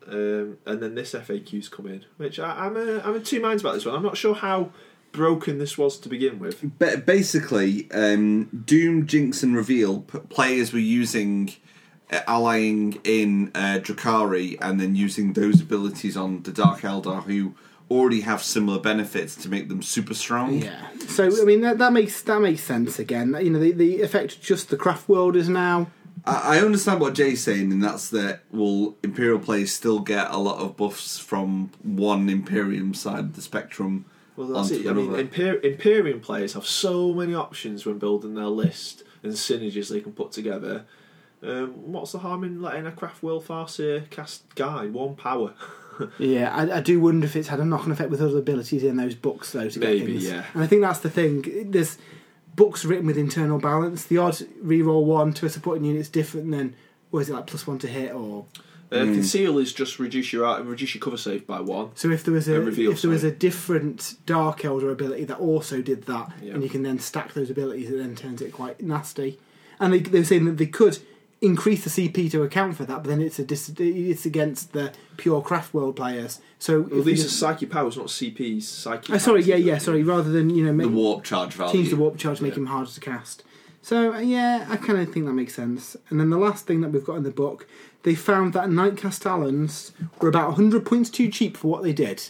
um, and then this F A Q's come in, which I, I'm uh, I'm in two minds about this one. I'm not sure how broken this was to begin with. But basically, um, Doom, Jinx, and Reveal p- players were using uh, allying in uh, Drakari and then using those abilities on the Dark Eldar who already have similar benefits to make them super strong. Yeah. So I mean that, that makes that makes sense again. You know, the the effect just the craft world is now. I, I understand what Jay's saying, and that's that. Will Imperial players still get a lot of buffs from one Imperium side of the spectrum? Well, that's onto it. I mean, another? Imper- Imperium players have so many options when building their list and synergies they can put together. Um, what's the harm in letting a Craft World Farseer cast Guy one power? Yeah, I, I do wonder if it's had a knock-on effect with other abilities in those books, though. To Maybe, get things. yeah. And I think that's the thing. There's books written with internal balance. The odd reroll one to a supporting unit is different than, or is it like plus one to hit, or Uh, mm. Conceal is just reduce your art and reduce your cover save by one. so if there was a Uh, reveal, if there was sorry. a different Dark Elder ability that also did that, Yeah. and you can then stack those abilities, it then turns it quite nasty. And they they were saying that they could increase the C P to account for that, but then it's a dis- it's against the pure Craft World players. So Well, if these you are just- psychic powers, not C Ps. Psychic. oh, sorry, powers, yeah, isn't yeah, it? sorry. Rather than you know make The warp charge value. change the warp charge, make Yeah. him harder to cast. So uh, yeah, I kind of think that makes sense. And then the last thing that we've got in the book, they found that Nightcast Talons were about one hundred points too cheap for what they did,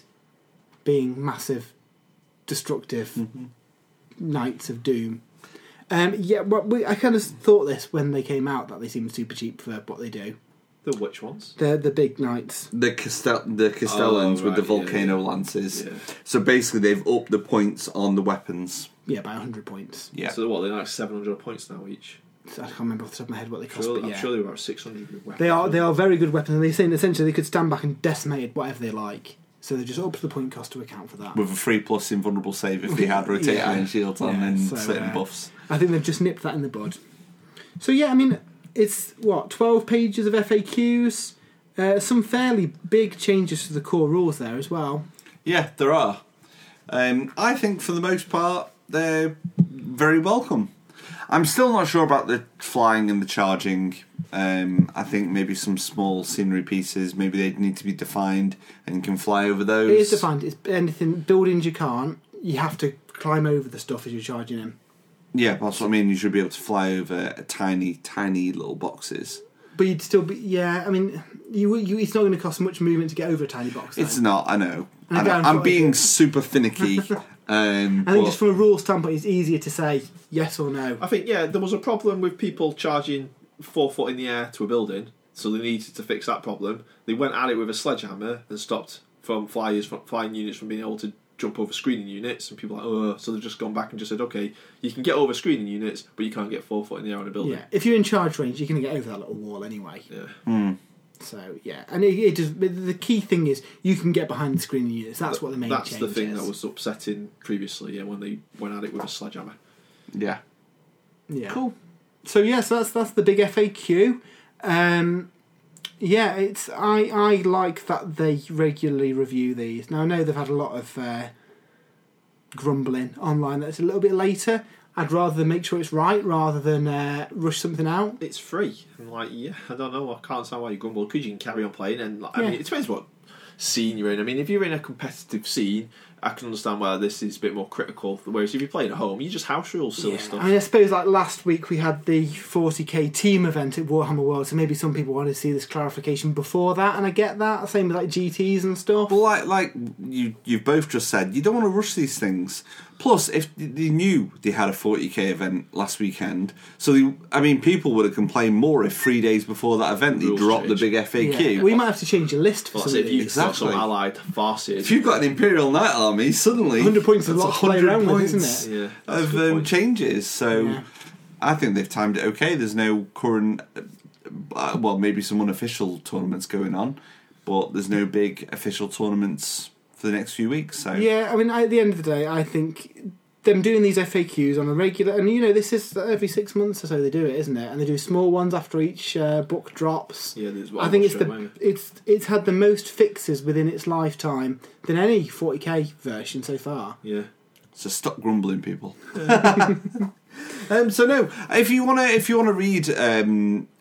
being massive, destructive Mm-hmm. Knights of Doom. Um, yeah, well, we, I kind of thought this when they came out that they seemed super cheap for what they do. The which ones? The the big knights. The Castel- the Castellans Oh, with the right, yeah, volcano yeah. lances. Yeah. So basically, they've upped the points on the weapons. Yeah, by one hundred points. Yeah. So what? They're like seven hundred points now each. So I can't remember off the top of my head what they cost, Sure, but yeah. I'm sure they were about six hundred weapons. They are they are very good weapons, and they're saying essentially they could stand back and decimate whatever they like. So they just up the point cost to account for that. With a three plus invulnerable save if they had rotating Yeah. iron shields on Yeah, and so, certain uh, buffs. I think they've just nipped that in the bud. So yeah, I mean, it's what twelve pages of F A Qs, uh, some fairly big changes to the core rules there as well. Yeah, there are. Um, I think for the most part, they're very welcome. I'm still not sure about the flying and the charging. Um, I think maybe some small scenery pieces, maybe they'd need to be defined and you can fly over those. It is defined. It's anything buildings you can't. You have to climb over the stuff as you're charging them. Yeah, that's what I mean. You should be able to fly over tiny, tiny little boxes. But you'd still be yeah. I mean, you you it's not going to cost much movement to get over a tiny box. Though. It's not, I know. And I know. again, I'm what being I do- super finicky. Um, I think but- just from a rule standpoint, it's easier to say yes or no. I think yeah, there was a problem with people charging four foot in the air to a building, so they needed to fix that problem. They went at it with a sledgehammer and stopped from flyers, from flying units from being able to jump over screening units. And people were like, oh, so they've just gone back and just said, okay, you can get over screening units, but you can't get four foot in the air on a building. Yeah, if you're in charge range, you're going to get over that little wall anyway. Yeah. Hmm. So yeah, and it, it just but the key thing is you can get behind the screening units. That's what the main That's change the thing is. that was upsetting previously. Yeah, when they went at it with a sledgehammer. yeah. Yeah. Cool. So yeah, so that's that's the big F A Q. Um, yeah, it's I I like that they regularly review these. Now I know they've had a lot of uh, grumbling online that it's a little bit later. I'd rather them make sure it's right rather than uh, rush something out. It's free. I'm like, yeah, I don't know. I can't understand why you grumble because you can carry on playing. And like, I Yeah. mean, it depends what scene you're in. I mean, if you're in a competitive scene, I can understand why this is a bit more critical. Whereas if you're playing at home, you just house rules, silly Yeah. stuff. I mean, I suppose like last week we had the forty K team event at Warhammer World, so maybe some people wanted to see this clarification before that, and I get that. Same with like G Ts and stuff. Well, like like you you've both just said, you don't want to rush these things. Plus, if they knew they had a forty K event last weekend, so they, I mean, people would have complained more if three days before that event they Rules dropped the change. big F A Q. Yeah. We might have to change your list for Well, some that's of if you've these. got Exactly. some allied farseers. If you've got an Imperial Knight army, suddenly one hundred points is a that's lot to play around with, points isn't it? Yeah, that's a of good um, point. changes. So Yeah. I think they've timed it okay. There's no current, uh, well, maybe some unofficial tournaments going on, but there's no big official tournaments for the next few weeks. So Yeah, I mean, at the end of the day, I think them doing these F A Qs on a regular, and you know, this is every six months or so they do it, isn't it? And they do small ones after each uh, book drops. Yeah, there's I think it's the the it's it's had the most fixes within its lifetime than any forty K version so far. Yeah. So stop grumbling, people. um, so no, if you wanna, if you wanna read um,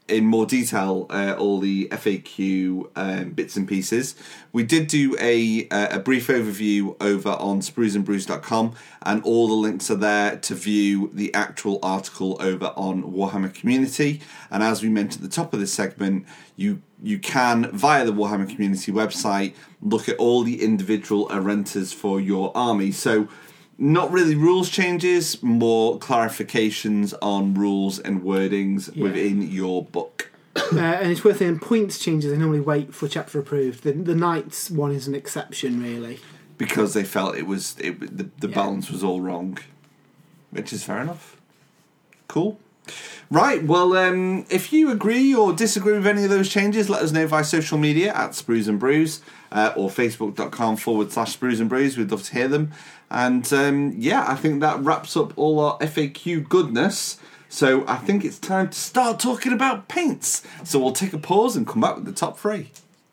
in more detail uh, all the F A Q um, bits and pieces. We did do a a brief overview over on sprues and brews dot com, and all the links are there to view the actual article over on Warhammer Community. And as we mentioned at the top of this segment, you you can, via the Warhammer Community website, look at all the individual Arentas for your army. So not really rules changes, more clarifications on rules and wordings Yeah. within your book. Uh, and it's worth saying points changes, they normally wait for chapter approved. The, the Knights one is an exception, really. Because they felt it was it, the, the Yeah. balance was all wrong. Which is fair enough. Cool. Right, well, um, if you agree or disagree with any of those changes, let us know via social media at Sprues and Brews uh, or facebook.com forward slash Sprues and Brews. We'd love to hear them. And um, yeah, I think that wraps up all our F A Q goodness. So I think it's time to start talking about paints. So we'll take a pause and come back with the top three.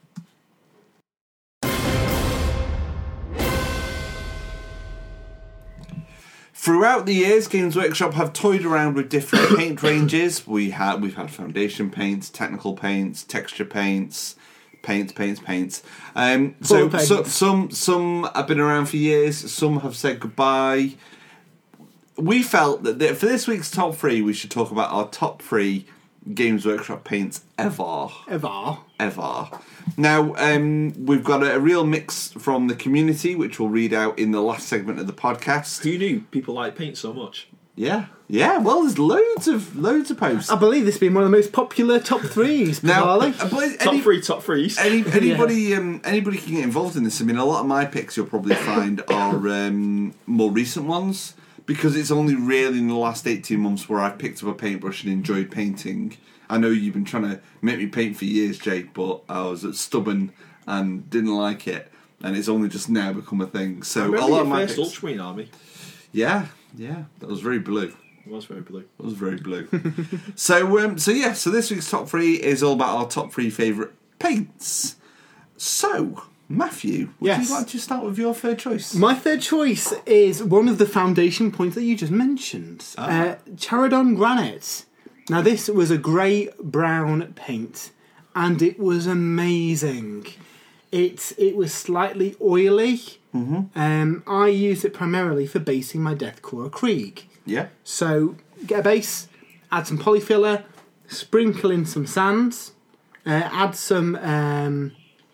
Throughout the years, Games Workshop have toyed around with different paint ranges. We had we've had foundation paints, technical paints, texture paints, paints, paints, paints. Um, so, Full so paints. some some have been around for years. Some have said goodbye. We felt that th- for this week's top three, we should talk about our top three Games Workshop paints ever. Ever. Ever. Now, um, we've got a, a real mix from the community, which we'll read out in the last segment of the podcast. Who knew people like paint so much? Yeah, yeah. Well, there's loads of loads of posts. I believe this has been one of the most popular top threes, Now, bizarrely. uh, but Top any, three, top threes. any, anybody, um, anybody can get involved in this. I mean, a lot of my picks you'll probably find are um, more recent ones, because it's only really in the last eighteen months where I've picked up a paintbrush and enjoyed painting. I know you've been trying to make me paint for years, Jake, but I was stubborn and didn't like it, and it's only just now become a thing. So I a remember lot your of my first picks, Ultramarine army. yeah, yeah, that was very blue. It was very blue. It was very blue. so, um, so yeah, so this week's top three is all about our top three favourite paints. So, Matthew, would Yes. you like to start with your third choice? My third choice is one of the foundation points that you just mentioned. Ah. Uh, Charadon Granite. Now, this was a grey-brown paint, and it was amazing. It it was slightly oily. Mm-hmm. Um, I used it primarily for basing my Deathcore Krieg. Yeah. So, get a base, add some polyfiller, sprinkle in some sands, uh, add some um,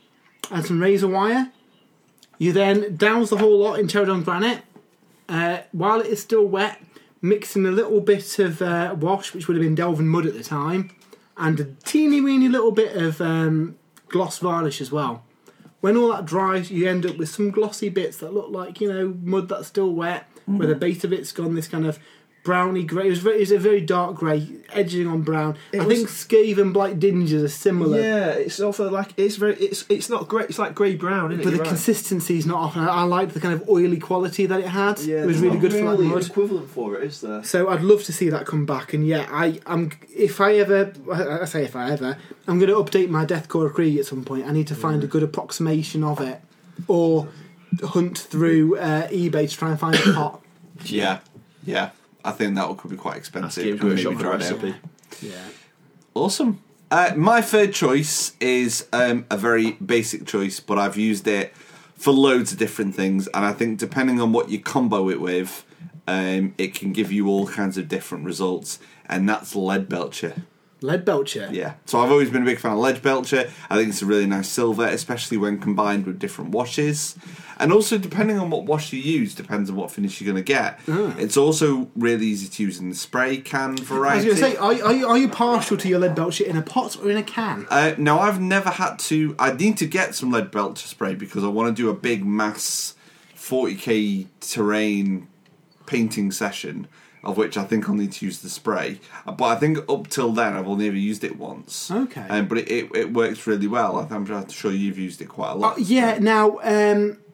add some razor wire. You then douse the whole lot in Charadon Granite. Uh, while it is still wet, mix in a little bit of uh, wash, which would have been Delvin Mud at the time, and a teeny weeny little bit of um, gloss varnish as well. When all that dries, you end up with some glossy bits that look like, you know, mud that's still wet, mm. where the base of it's gone this kind of browny grey. It was, very, it was a very dark grey, edging on brown. It I was- think Scave and Blight Dingers are similar. Yeah, it's also like it's very it's it's not great. It's like grey brown, isn't it? But the You're right. consistency's not off. I, I liked the kind of oily quality that it had. Yeah, it was there's really not good for that really mud. an equivalent for it, is there? So I'd love to see that come back. And yeah, I, I'm if I ever, I say if I ever, I'm going to update my Deathcore Krieg at some point. I need to find a good approximation of it, or hunt through uh, eBay to try and find a pot. Yeah. Yeah. I think that could be quite Ask expensive. Games and maybe Workshop for dried a out. recipe. Yeah. Awesome. Uh, my third choice is um, a very basic choice, but I've used it for loads of different things, and I think depending on what you combo it with, um, it can give you all kinds of different results, and that's Lead Belcher. Lead Belcher. Yeah. So I've always been a big fan of Lead Belcher. I think it's a really nice silver, especially when combined with different washes. And also, depending on what wash you use, depends on what finish you're going to get. Ah. It's also really easy to use in the spray can I was variety. going to say, are, are, you, are you partial to your Lead Belcher in a pot or in a can? Uh, no, I've never had to. I need to get some Lead Belcher spray because I want to do a big mass forty k terrain painting session, of which I think I'll need to use the spray. But I think up till then, I've only ever used it once. Okay. Um, but it, it, it works really well. I'm sure you've used it quite a lot. Uh, yeah, now, um,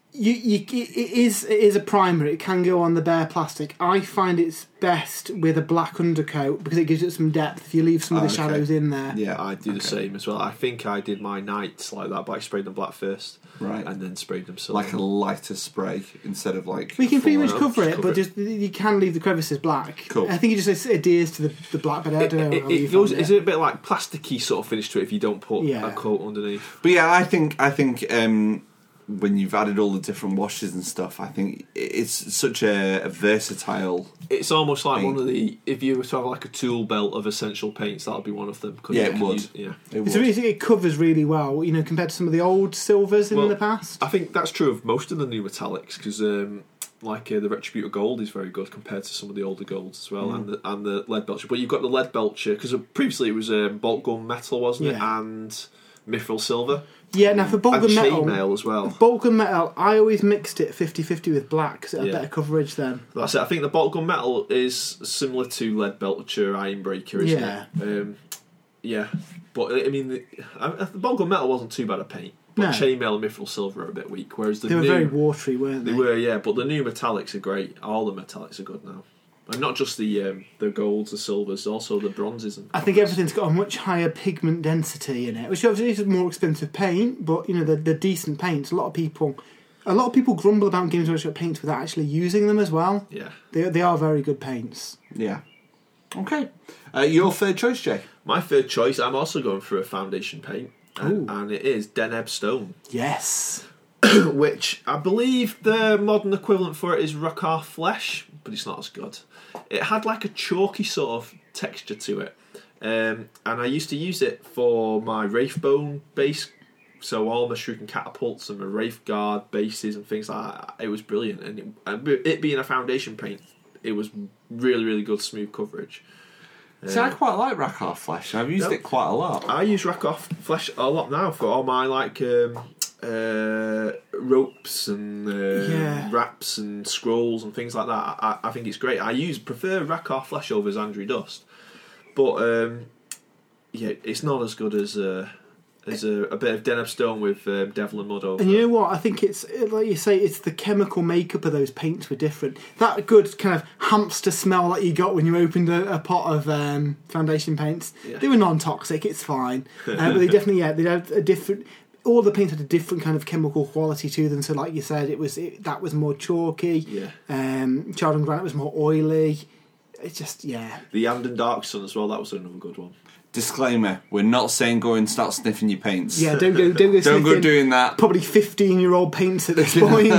You, you, it is it is a primer. It can go on the bare plastic. I find it's best with a black undercoat because it gives it some depth. If you leave some of the Oh, okay. shadows in there, Yeah, I do the okay. same as well. I think I did my knights like that, but I sprayed them black first, Right. and then sprayed them silver. Like a lighter spray instead of like. we can pretty much full- cover it, cover but it. just you can leave the crevices black. Cool. I think it just adheres to the, the black, but I It, don't know. it, how you it goes. find Is it a bit like plasticky sort of finish to it if you don't put Yeah. a coat underneath? But yeah, I think I think um, when you've added all the different washes and stuff, I think it's such a, a versatile. It's almost like Paint. one of the. If you were to have like a tool belt of essential paints, that would be one of them. 'cause Yeah, you it can would. use- yeah. It It's would. really, it covers really well, you know, compared to some of the old silvers in Well, the past. I think that's true of most of the new metallics because, um, like uh, the Retributor Gold is very good compared to some of the older golds as well, Mm. and the and the Lead Belcher. But you've got the Lead Belcher because previously it was um, Bolt Gun Metal, wasn't it, Yeah. and Mithril Silver Yeah, now for and Bolgan Metal, Chainmail as well. Bolgan Metal, I always mixed it fifty-fifty with black because it had Yeah. better coverage then. That's it. I think the Bolt Gun Metal is similar to Lead Belcher Ironbreaker, isn't Yeah. it? Um, yeah, but I mean, the, I, the Bolt Gun Metal wasn't too bad a paint. But No. Chainmail and Mithril Silver are a bit weak, whereas the They were new, very watery, weren't they? They were, yeah, but the new metallics are great. All the metallics are good now, and not just the um, the golds, the silvers, also the bronzes. And I think everything's got a much higher pigment density in it, which obviously is more expensive paint, but you know they're, they're decent paints. A lot of people, a lot of people grumble about Games Workshop paints without actually using them as well. yeah. They they are very good paints. Yeah. Okay. Uh, your third choice, Jay. My third choice, I'm also going for a foundation paint, and, Ooh. and it is Deneb Stone, Yes. which I believe the modern equivalent for it is Rockar Flesh, but it's not as good. It had like a chalky sort of texture to it, um, and I used to use it for my Wraithbone base. So all my Shuriken Catapults and my Wraith Guard bases and things like that, it was brilliant. And it, and it being a foundation paint, it was really, really good smooth coverage. See, I Um, quite like Rackar Flesh. I've used Yep. it quite a lot. I use Rackar Flesh a lot now for all my like um, uh, ropes and uh, Yeah. wraps and scrolls and things like that. I, I think it's great. I use prefer Rackar Flesh over Xandri Dust, but um, yeah, it's not as good as uh, as a, a bit of Deneb Stone with um, Devil and Mud over. And you know what? I think it's like you say, it's the chemical makeup of those paints were different. That good kind of hamster smell that you got when you opened a, a pot of um, foundation paints. Yeah. They were non-toxic. It's fine, uh, but they definitely yeah they had a different. All the paints had a different kind of chemical quality to them. So, like you said, it was it, that was more chalky. Yeah. Um, Charred and Granite was more oily. It's just yeah. The Anden Dark Sun as well. That was another good one. Disclaimer: we're not saying go and start sniffing your paints. Yeah, don't go, don't go. Don't go sniffing doing that. Probably fifteen-year-old paints at this point.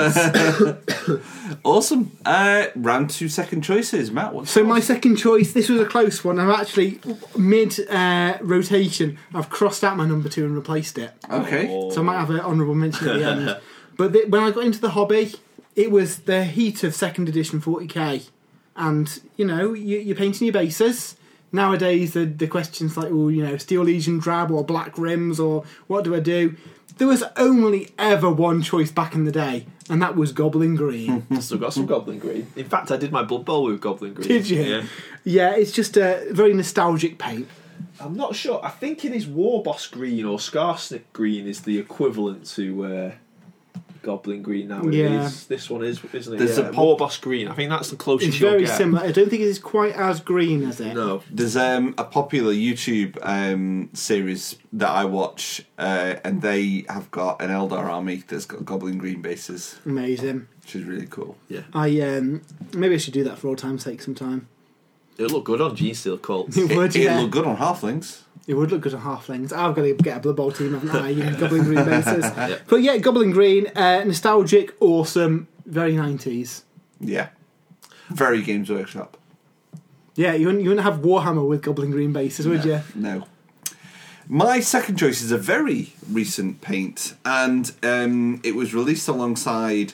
Awesome. Uh, round two second choices, Matt. What's So yours? my second choice, this was a close one. I've actually mid uh, rotation, I've crossed out my number two and replaced it. Okay. Oh. So I might have an honourable mention at the end. But the, when I got into the hobby, it was the heat of second edition forty K, and you know you, you're painting your bases. Nowadays, the the questions like, oh, you know, Steel Legion drab or black rims or what do I do? There was only ever one choice back in the day, and that was Goblin Green. Still got some Goblin Green. In fact, I did my Blood Bowl with Goblin Green. Did you? Yeah. Yeah, it's just a very nostalgic paint. I'm not sure. I think it is Warboss Green or Scarsnick Green is the equivalent to uh, Goblin Green nowadays. Yeah. This one is, isn't it? There's yeah. a pop- Warboss Green. I think that's the closest It's you'll very get. similar. I don't think it's quite as green as it. No. There's um, a popular YouTube um, series that I watch, uh, and they have got an Eldar army that's got Goblin Green bases, Amazing. which is really cool. Yeah. I um, maybe I should do that for old time's sake sometime. It'll look good on Gene Steel Colts. It would, it, yeah. It'll look good on Halflings. It would look good on halflings. I've got to get a Blood Bowl team, haven't I? You know, Goblin Green bases. Yep. But yeah, Goblin Green, uh, nostalgic, awesome, very nineties. Yeah. Very Games Workshop. Yeah, you wouldn't, you wouldn't have Warhammer with Goblin Green bases, would you? No. My second choice is a very recent paint, and um, it was released alongside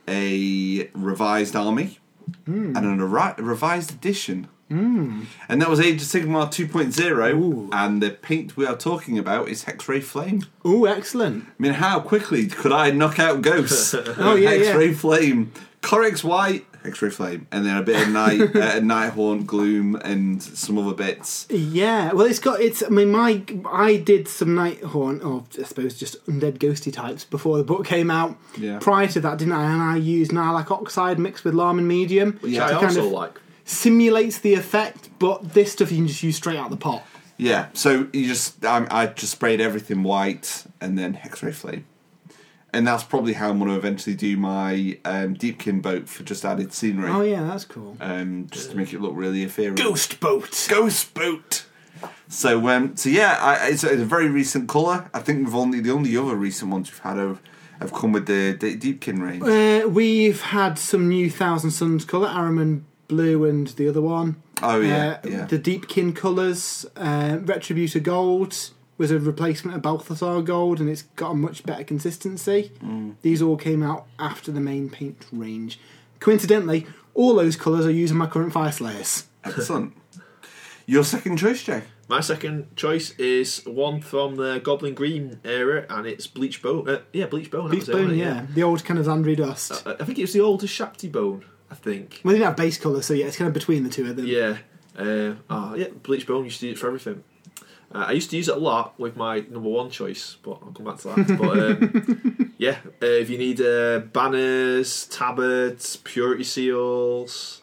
a revised army and an a revised edition. Mm. And that was Age of Sigmar two point oh, Ooh. and the paint we are talking about is Hexray Flame. Oh, excellent. I mean, how quickly could I knock out ghosts? Oh, yeah, Hexray yeah. Flame. Corex White, X-Ray Flame, and then a bit of night, uh, Nighthaunt, Gloom, and some other bits. Yeah, well, it's got it's. I mean, my I did some Nighthaunt, or I suppose just undead ghosty types before the book came out. Yeah. Prior to that, didn't I? And I used Nihilakh Oxide mixed with Larman Medium, Which Yeah. I to also kind of like. simulates the effect. But this stuff you can just use straight out the pot. Yeah, so you just I, I just sprayed everything white and then X-Ray Flame. And that's probably how I'm going to eventually do my um, Deepkin boat for just added scenery. Oh yeah, that's cool. Um, just to make it look really ethereal. Ghost boat. Ghost boat. So um, so yeah, I, it's, a, it's a very recent colour. I think we've only the only other recent ones we've had have, have come with the, the Deepkin range. Uh, we've had some new Thousand Suns colour, Araman Blue and the other one. Oh yeah, uh, yeah. The Deepkin colours, uh, Retributor Gold was a replacement of Balthasar Gold, and it's got a much better consistency. Mm. These all came out after the main paint range. Coincidentally, all those colours are using my current Fire Slayers. Excellent. Your second choice, Jay? My second choice is one from the Goblin Green era, and it's Bleach Bone. Uh, yeah, Bleach Bone. that Bleach was it, Bone, wasn't it? yeah. The old kind of Xandri Dust. Uh, I think it was the oldest Shakti Bone, I think. Well, they didn't have base colours, so yeah, it's kind of between the two of them. Yeah. Uh, oh, yeah, Bleach Bone, used to use it for everything. Uh, I used to use it a lot with my number one choice, but I'll come back to that. But um, yeah, uh, if you need uh, banners, tabards, purity seals,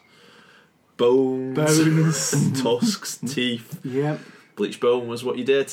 bones, Bones. tusks, teeth, Yep. Bleach Bone was what you did.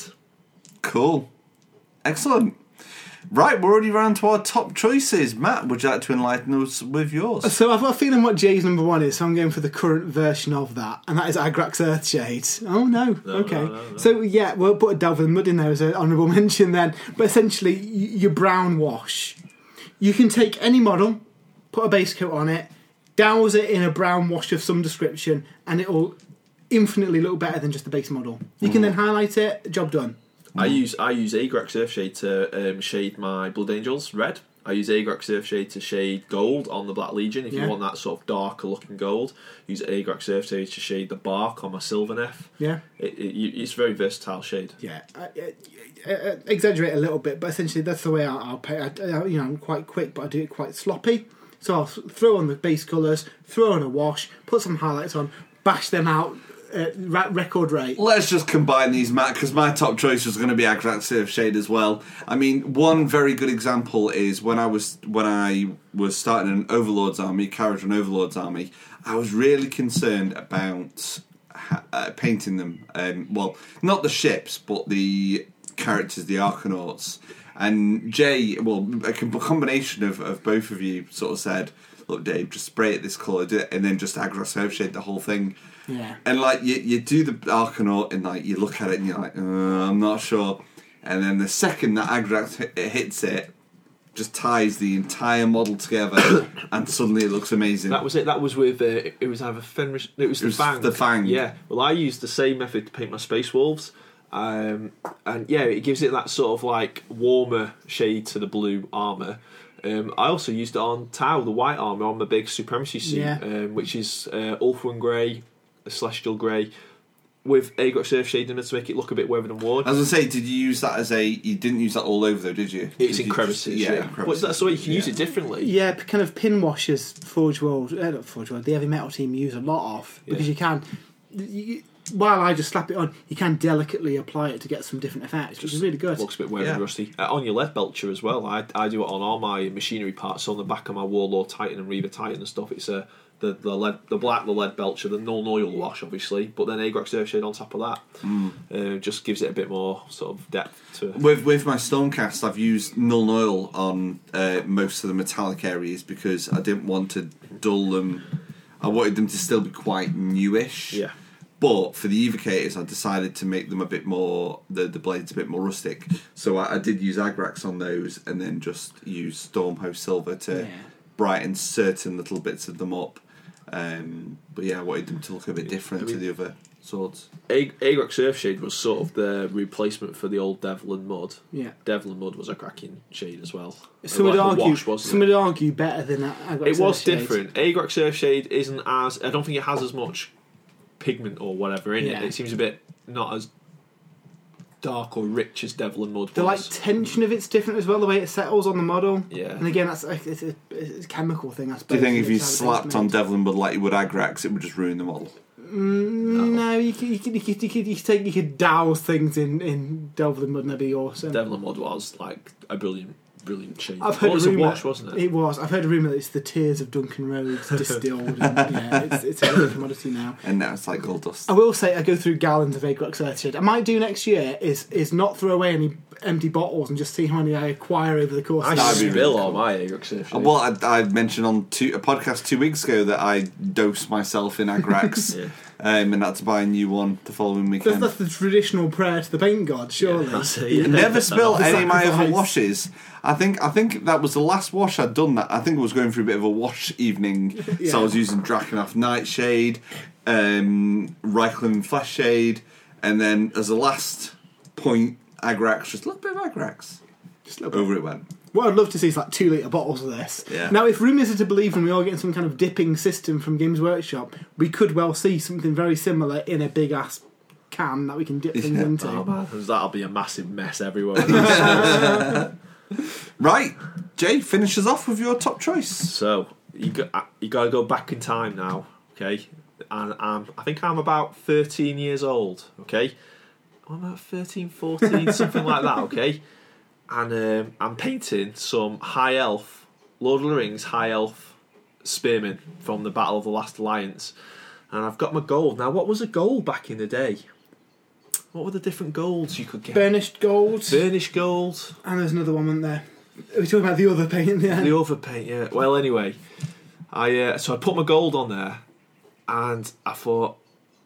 Cool. Excellent. Right, we're already round to our top choices. Matt, would you like to enlighten us with yours? So I've got a feeling what Jay's number one is, so I'm going for the current version of that, and that is Agrax Earthshade. Oh no, No, okay. no, no, no. So yeah, we'll put a Delve in the Mud in there as an honourable mention then. But essentially, y- your brown wash. You can take any model, put a base coat on it, douse it in a brown wash of some description, and it will infinitely look better than just the base model. You can then highlight it, job done. I use I use Agrax Earthshade to um, shade my Blood Angels red. I use Agrax Earthshade to shade gold on the Black Legion. If Yeah. you want that sort of darker looking gold, use Agrax Earthshade to shade the bark on my Sylvaneth. Yeah. It, it, you- it's a very versatile shade. Yeah, I, I, I, I exaggerate a little bit, but essentially that's the way I'll, I'll pay. I, I, you know, I'm quite quick, but I do it quite sloppy. So I'll throw on the base colours, throw on a wash, put some highlights on, bash them out at ra- record rate. Let's just combine these, Matt, because my top choice was going to be Agrax Earthshade as well. I mean, one very good example is when I was when I was starting an Overlord's army, Kharadron Overlord's army. I was really concerned about ha- uh, painting them. Um, well, not the ships, but the characters, the Arcanauts. And Jay, well, a com- combination of, of both of you sort of said, "Look, Dave, just spray it this colour, do it, and then just Agrax Earthshade the whole thing." Yeah. And like you, you do the Arcanaut and like you look at it and you're like, uh, I'm not sure. And then the second that Agrax hit, it hits it, just ties the entire model together, and suddenly it looks amazing. That was it. That was with uh, it was either Fenris. It was It the was Fang. the Fang. Yeah. Well, I used the same method to paint my Space Wolves, um, and yeah, it gives it that sort of like warmer shade to the blue armor. Um, I also used it on Tau, the white armor on the big Supremacy suit, Yeah. um, which is uh, Ulthuan Grey, a Celestial Grey, with Agrax Earthshade in it to make it look a bit weathered and worn. I was gonna say, did you use that as a? You didn't use that all over though, did you? It's Did in you crevices, just- yeah. in But crevices. that's the way you can use Yeah. it differently. Yeah, p- kind of pin washers Forge World, uh, not Forge World, the Heavy Metal team use a lot of, because Yeah. you can, you, while I just slap it on, you can delicately apply it to get some different effects, which is really good. Looks a bit weird Yeah. and rusty. Uh, on your lead belcher as well, I, I do it on all my machinery parts. So on the back of my Warlord Titan and Reaver Titan and stuff, it's uh, the the lead, the black, the lead belcher, the null oil wash, obviously, but then Agrax Earthshade on top of that. Mm. Uh, just gives it a bit more sort of depth to it. With with my Stormcast, I've used null oil on uh, most of the metallic areas because I didn't want to dull them. I wanted them to still be quite newish. Yeah. But for the evocators, I decided to make them a bit more, the, the blades a bit more rustic. So I, I did use Agrax on those and then just use Stormhost Silver to Yeah. brighten certain little bits of them up. Um, but yeah, I wanted them to look a bit different I mean- to the other swords. A- Agrax Earthshade was sort of the replacement for the old Devil and Mud. Yeah. Devil and Mud was a cracking shade as well. Some Like would a argue, wash, wasn't some it? would argue better than that. Agrax It was Earthshade. different. Agrax Earthshade isn't as. I don't think it has as much pigment or whatever in Yeah. it. It seems a bit not as dark or rich as Devil and Mud was. The like tension of it's different as well. The way it settles on the model. Yeah. And again, that's like, it's, a, it's a chemical thing, I Do suppose. you think if you It's how it's slapped made. on Devlin Bud like you would Agrax, it would just ruin the model? Mm, no, you could, you could, you could, you could, you could take, you could douse things in in Devil and Mud, and that'd be awesome. Devil and Mud was like a brilliant, brilliant change. I've Well, heard it was a a rumour. wash, wasn't it? It was. I've heard a rumour that it's the tears of Duncan Rhodes distilled. And, yeah, it's, it's a real commodity now. And now it's like gold dust. I will say I go through gallons of Agrax Earthshade. I might do next year is is not throw away any empty bottles and just see how many I acquire over the course I of That'd the be year. really spill all cool. my Agrax. Uh, Well, I, I mentioned on two, a podcast two weeks ago that I dosed myself in Agrax, Yeah. um, and had to buy a new one the following That's, weekend. that's the traditional prayer to the paint god, surely. Yeah, that's it, yeah. Never spill The any of my other sacrifice. washes. I think I think that was the last wash I'd done. That I think I was going through a bit of a wash evening, so Yeah. I was using Drakenhof Nightshade, um, Reikland Flash Shade, and then as a last point, Agrax, just a little bit of Agrax. Just a little bit. Over it went. What I'd love to see is like two litre bottles of this. Yeah. Now, if rumours are to believe and we are getting some kind of dipping system from Games Workshop, we could well see something very similar in a big ass can that we can dip things Yeah. into. Oh man, that'll be a massive mess everywhere. Right, Jay, finish us off with your top choice. So you got you got to go back in time now, okay? And um, I think I'm about thirteen years old, okay? I'm about thirteen, fourteen, something like that, okay? And um, I'm painting some High Elf, Lord of the Rings High Elf spearmen from the Battle of the Last Alliance, and I've got my gold. Now, what was a gold back in the day? What were the different golds you could get? Burnished gold. Burnished gold. And there's another one, wasn't there? Are we talking about the other paint in the end? The overpaint, yeah. Well, anyway, I uh, so I put my gold on there, and I thought,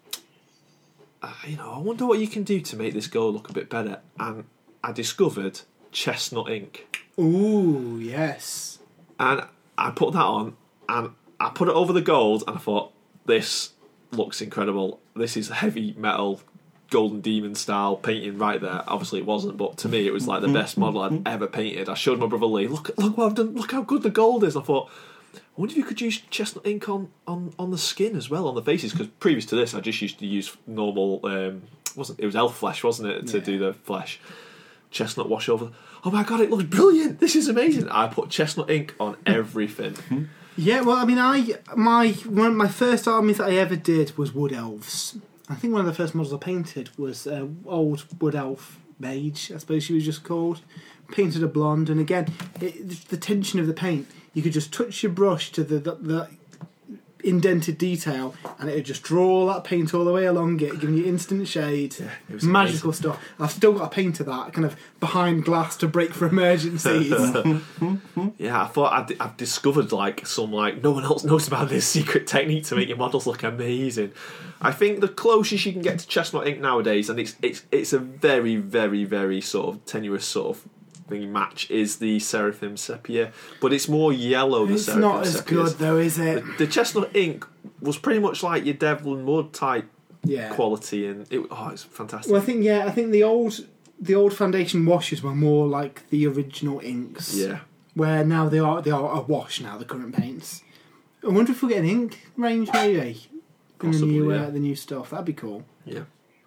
uh, you know, I wonder what you can do to make this gold look a bit better. And I discovered chestnut ink, Ooh, yes. and I put that on, and I put it over the gold, and I thought, this looks incredible. This is heavy metal. Golden Demon style painting right there. Obviously it wasn't, but to me it was like the best model I'd ever painted. I showed my brother Lee, look look what I've done, look how good the gold is. I thought, I wonder if you could use chestnut ink on, on, on the skin as well, on the faces, because previous to this I just used to use normal um, wasn't it was elf flesh, wasn't it, to Yeah. do the flesh. Chestnut wash over. Oh my god, it looks brilliant. This is amazing. I put chestnut ink on everything. Yeah, well, I mean, I my one of my first armies that I ever did was Wood Elves. I think one of the first models I painted was uh, old Wood Elf Mage, I suppose she was just called. Painted a blonde, and again, it, the tension of the paint, you could just touch your brush to the, the, the indented detail, and it would just draw all that paint all the way along it, giving you instant shade. Yeah, it was Magical stuff. I've still got a paint of that, kind of behind glass to break for emergencies. Yeah, I thought I'd, I've discovered like some like no one else knows about this secret technique to make your models look amazing. I think the closest you can get to chestnut ink nowadays, and it's it's it's a very very very sort of tenuous sort of thing match, is the Seraphim Sepia, but it's more yellow. The It's Seraphim not as Sepia good is. though, is it? The, the chestnut ink was pretty much like your Devil and Mud type Yeah. quality, and it oh it's fantastic. Well, I think yeah, I think the old the old foundation washes were more like the original inks. yeah. Where now they are they are a wash now, the current paints. I wonder if we'll get an ink range maybe in the Possibly, new yeah. uh, the new stuff. That'd be cool. Yeah.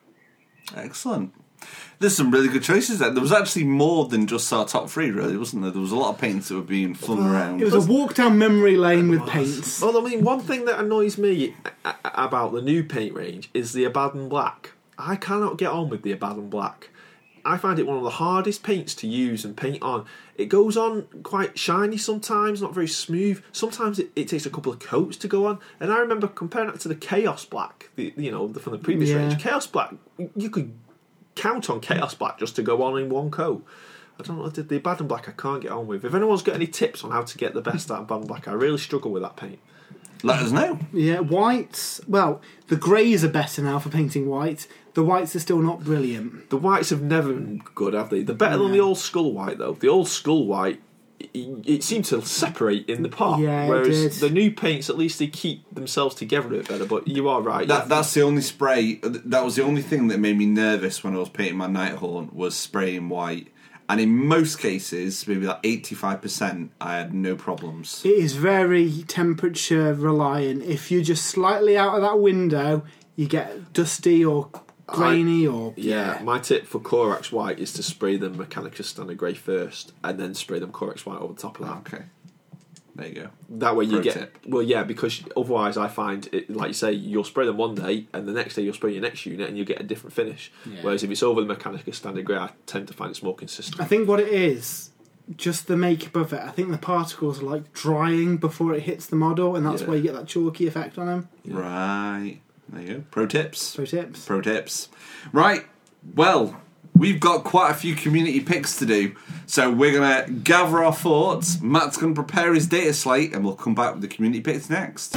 Excellent. There's some really good choices there. There was actually more than just our top three, really, wasn't there? There was a lot of paints that were being flung around. It was a walk down memory lane with paints. Well, I mean, one thing that annoys me a- a- about the new paint range is the Abaddon Black. I cannot get on with the Abaddon Black. I find it one of the hardest paints to use and paint on. It goes on quite shiny sometimes, not very smooth. Sometimes it, it takes a couple of coats to go on. And I remember comparing it to the Chaos Black, the, you know, the, from the previous Yeah. range. Chaos Black, you could count on Chaos Black just to go on in one coat. I don't know, the, the Abaddon Black I can't get on with. If anyone's got any tips on how to get the best out of Abaddon Black, I really struggle with that paint. Let us know. Yeah, whites. Well, the greys are better now for painting white. The whites are still not brilliant. The whites have never been good, have they? They're better than No. the old Skull White, though. The old Skull White, it, it seemed to separate in the pot. Yeah, it whereas did. the new paints, at least they keep themselves together a bit better. But you are right. That, that's the only spray. That was the only thing that made me nervous when I was painting my Nighthorn was spraying white. And in most cases, maybe like eighty-five percent, I had no problems. It is very temperature reliant. If you're just slightly out of that window, you get dusty or grainy or Yeah, yeah. my tip for Corax White is to spray them Mechanicus Standard Grey first, and then spray them Corax White over the top of that. Okay. There you go. That way you Pro get tip. well, yeah, because otherwise I find it, like you say, you'll spray them one day, and the next day you'll spray your next unit, and you get a different finish. Yeah. Whereas if it's over the Mechanicus Standard Grey, I tend to find it's more consistent. I think what it is, just the makeup of it. I think the particles are like drying before it hits the model, and that's Yeah. why you get that chalky effect on them. Yeah. Right. There you go. Pro tips. Pro tips. Pro tips. Right. Well, we've got quite a few community picks to do, so we're going to gather our thoughts. Matt's going to prepare his data slate, and we'll come back with the community picks next.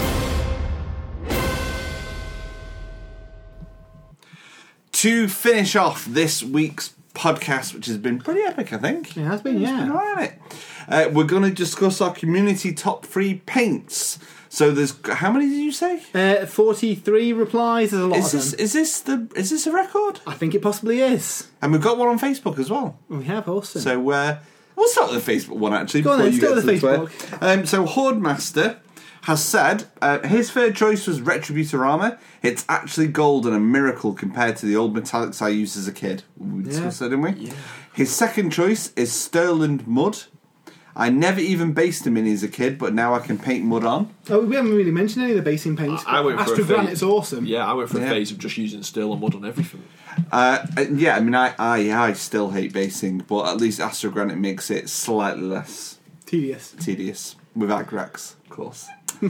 To finish off this week's podcast, which has been pretty epic, I think. It has been, It's yeah. been all right. Uh, we're going to discuss our community top three paints. So there's how many did you say? Uh, forty-three replies. There's a lot Is of this them. is this the is this a record? I think it possibly is. And we've got one on Facebook as well. We have awesome. So uh, we'll start with the Facebook one actually. Go on before then, you start get with to the Twitter. Um, so Hordemaster has said uh, his third choice was Retributor armor. It's actually gold and a miracle compared to the old metallics I used as a kid. We discussed that, didn't we? Yeah. His second choice is Sterland Mud. I never even based a mini as a kid, but now I can paint mud on. oh, we haven't really mentioned any of the basing paints. I went for a Astro phase- Granite's awesome. Yeah, I went for a Yeah. phase of just using steel and mud on everything. Uh, yeah, I mean, I, I I still hate basing, but at least Astro Granite makes it slightly less Tedious. tedious with Agrax, of course.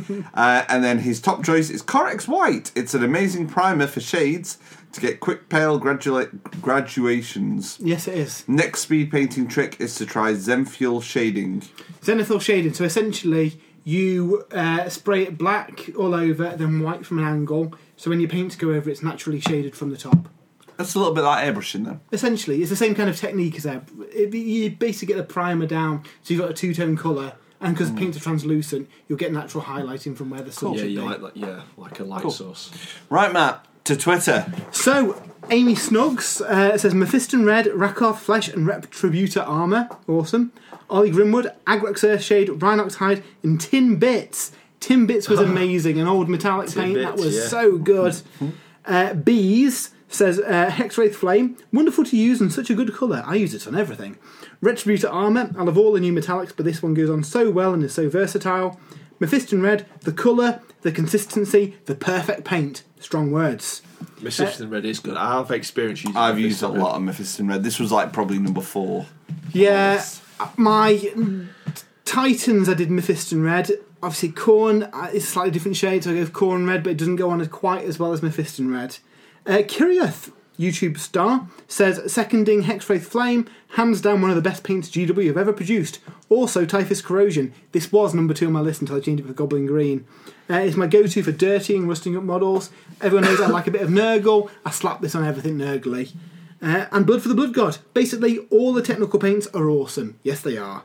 uh, and then his top choice is Corax White. It's an amazing primer for shades to get quick pale gradua- graduations. Yes, it is. Next speed painting trick is to try Zenfuel shading. Zenithal shading. So essentially, you uh, spray it black all over, then white from an angle. So when your paints go over, it's naturally shaded from the top. That's a little bit like airbrushing, though. Essentially, it's the same kind of technique as that. It, you basically get the primer down, so you've got a two-tone colour, and because the paints are translucent, you'll get natural highlighting from where the sun Yeah, should you be. like that. Yeah, like a light Cool. source. Right, Matt, to Twitter. So, Amy Snuggs uh, says Mephiston Red, Rakarth Flesh, and Retributor Armour. Awesome. Ollie Grimwood, Agrax Earthshade, Rhinox Hide, and Tin Bits. Tin Bits was amazing. An old metallic Tin paint. that Bits, was yeah. so good. uh, Bees says uh, Hexwraith Flame. Wonderful to use and such a good colour. I use it on everything. Retributor Armour. I love all the new metallics, but this one goes on so well and is so versatile. Mephiston Red. The colour, the consistency, the perfect paint. Strong words. Mephiston Red is good. I've experienced using I've used a Mephiston Red. lot of Mephiston Red. This was like probably number four. Yeah, Yes. my mm, Titans I did Mephiston Red. Obviously Corn uh, is slightly different shade, so I go with Corn Red, but it doesn't go on as quite as well as Mephiston Red. Uh, Kirioth, YouTube star, says seconding Hexwraith Flame, hands down one of the best paints G W have ever produced. Also Typhus Corrosion. This was number two on my list until I changed it for Goblin Green. Uh, it's my go-to for dirtying, rusting up models. Everyone knows I like a bit of Nurgle. I slap this on everything Nurgly. Uh, and Blood for the Blood God. Basically, all the technical paints are awesome. Yes, they are.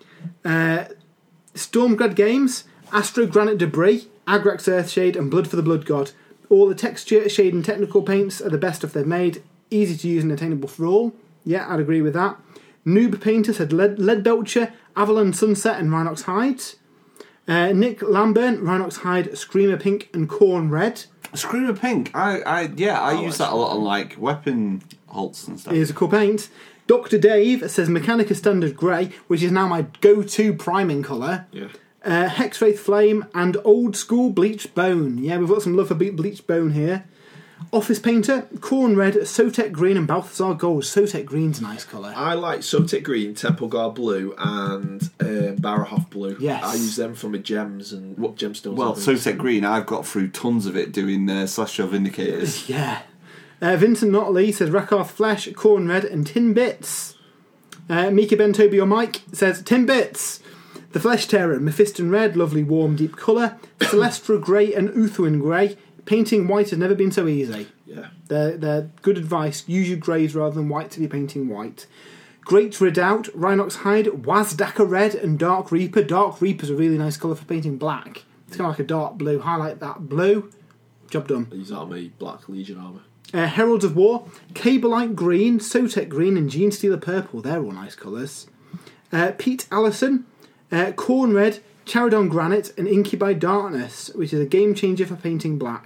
Uh, Stormgrad Games, Astro Granite Debris, Agrax Earthshade, and Blood for the Blood God. All the texture, shade, and technical paints are the best stuff they've made. Easy to use and attainable for all. Yeah, I'd agree with that. Noob Painter said Lead, Leadbelcher, Avalon Sunset, and Rhinox Hide. Uh, Nick Lamburn, Rhinox Hide, Screamer Pink, and Corn Red. Screamer Pink. I, I yeah, I Oh, use that's that a lot on like weapon halts and stuff. Here's a cool paint. Doctor Dave says Mechanica Standard Grey, which is now my go-to priming colour. Yeah. Uh, Hexwraith Flame and Old School Bleached Bone. Yeah, we've got some love for ble- Bleached Bone here. Office Painter, Corn Red, Sotek Green, and Balthazar Gold. Sotek Green's a nice colour. I like Sotek Green, Temple Guard Blue, and um, Barahoff Blue. Yes. I use them for my gems and what gemstones. Well, I think. Sotek Green, I've got through tons of it doing uh, Celestial Vindicators. Yeah. Uh, Vincent Notley says Rakarth Flesh, Corn Red, and Tin Bits. Uh, Mika Ben Toby or Mike says Tin Bits. The Flesh Terror, Mephiston Red, lovely warm deep colour. Celestra Grey and Uthwin Grey. Painting white has never been so easy. Yeah. They're, they're good advice. Use your greys rather than white if you're painting white. Great Redoubt, Rhinox Hide, Wazdaka Red, and Dark Reaper. Dark Reaper's a really nice colour for painting black. It's kind of like a dark blue. Highlight that blue. Job done. I use that on my Black Legion armour. Uh, Heralds of War, Cableite Green, Sotek Green, and Gene Stealer Purple. They're all nice colours. Uh, Pete Allison, uh, Corn Red, Charodon Granite, and Incubi Darkness, which is a game changer for painting black.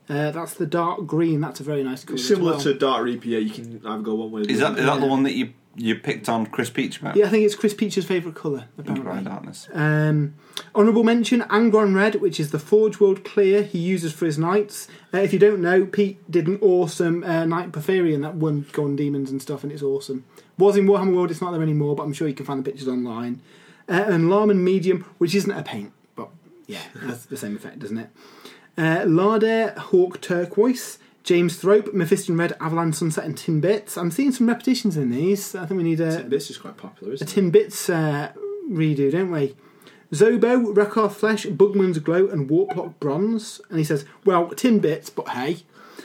Uh, that's the dark green. That's a very nice colour. Similar as well. to Dark Reaper, yeah, you can either go one way or the Is that other. is that the Yeah. one that you you picked on Chris Peach about? Yeah, I think it's Chris Peach's favourite colour. Ink by Apparently. Darkness. Um, honourable mention: Angron Red, which is the Forge World clear he uses for his knights. Uh, if you don't know, Pete did an awesome uh, Knight Porphyrion that won Gone Demons and stuff, and it's awesome. Was in Warhammer World. It's not there anymore, but I'm sure you can find the pictures online. Uh, and Larman Medium, which isn't a paint, but yeah, has the same effect, doesn't it? Uh, Lardair Hawk Turquoise, James Thrope, Mephiston Red, Avalanche Sunset, and Tin Bits. I'm seeing some repetitions in these. I think we need a Tin Bits is quite popular, a isn't it? Tin Bits uh, redo, don't we? Zobo, Rekar Flesh, Bugman's Glow, and Warplock Bronze. And he says, well, Tin Bits, but hey.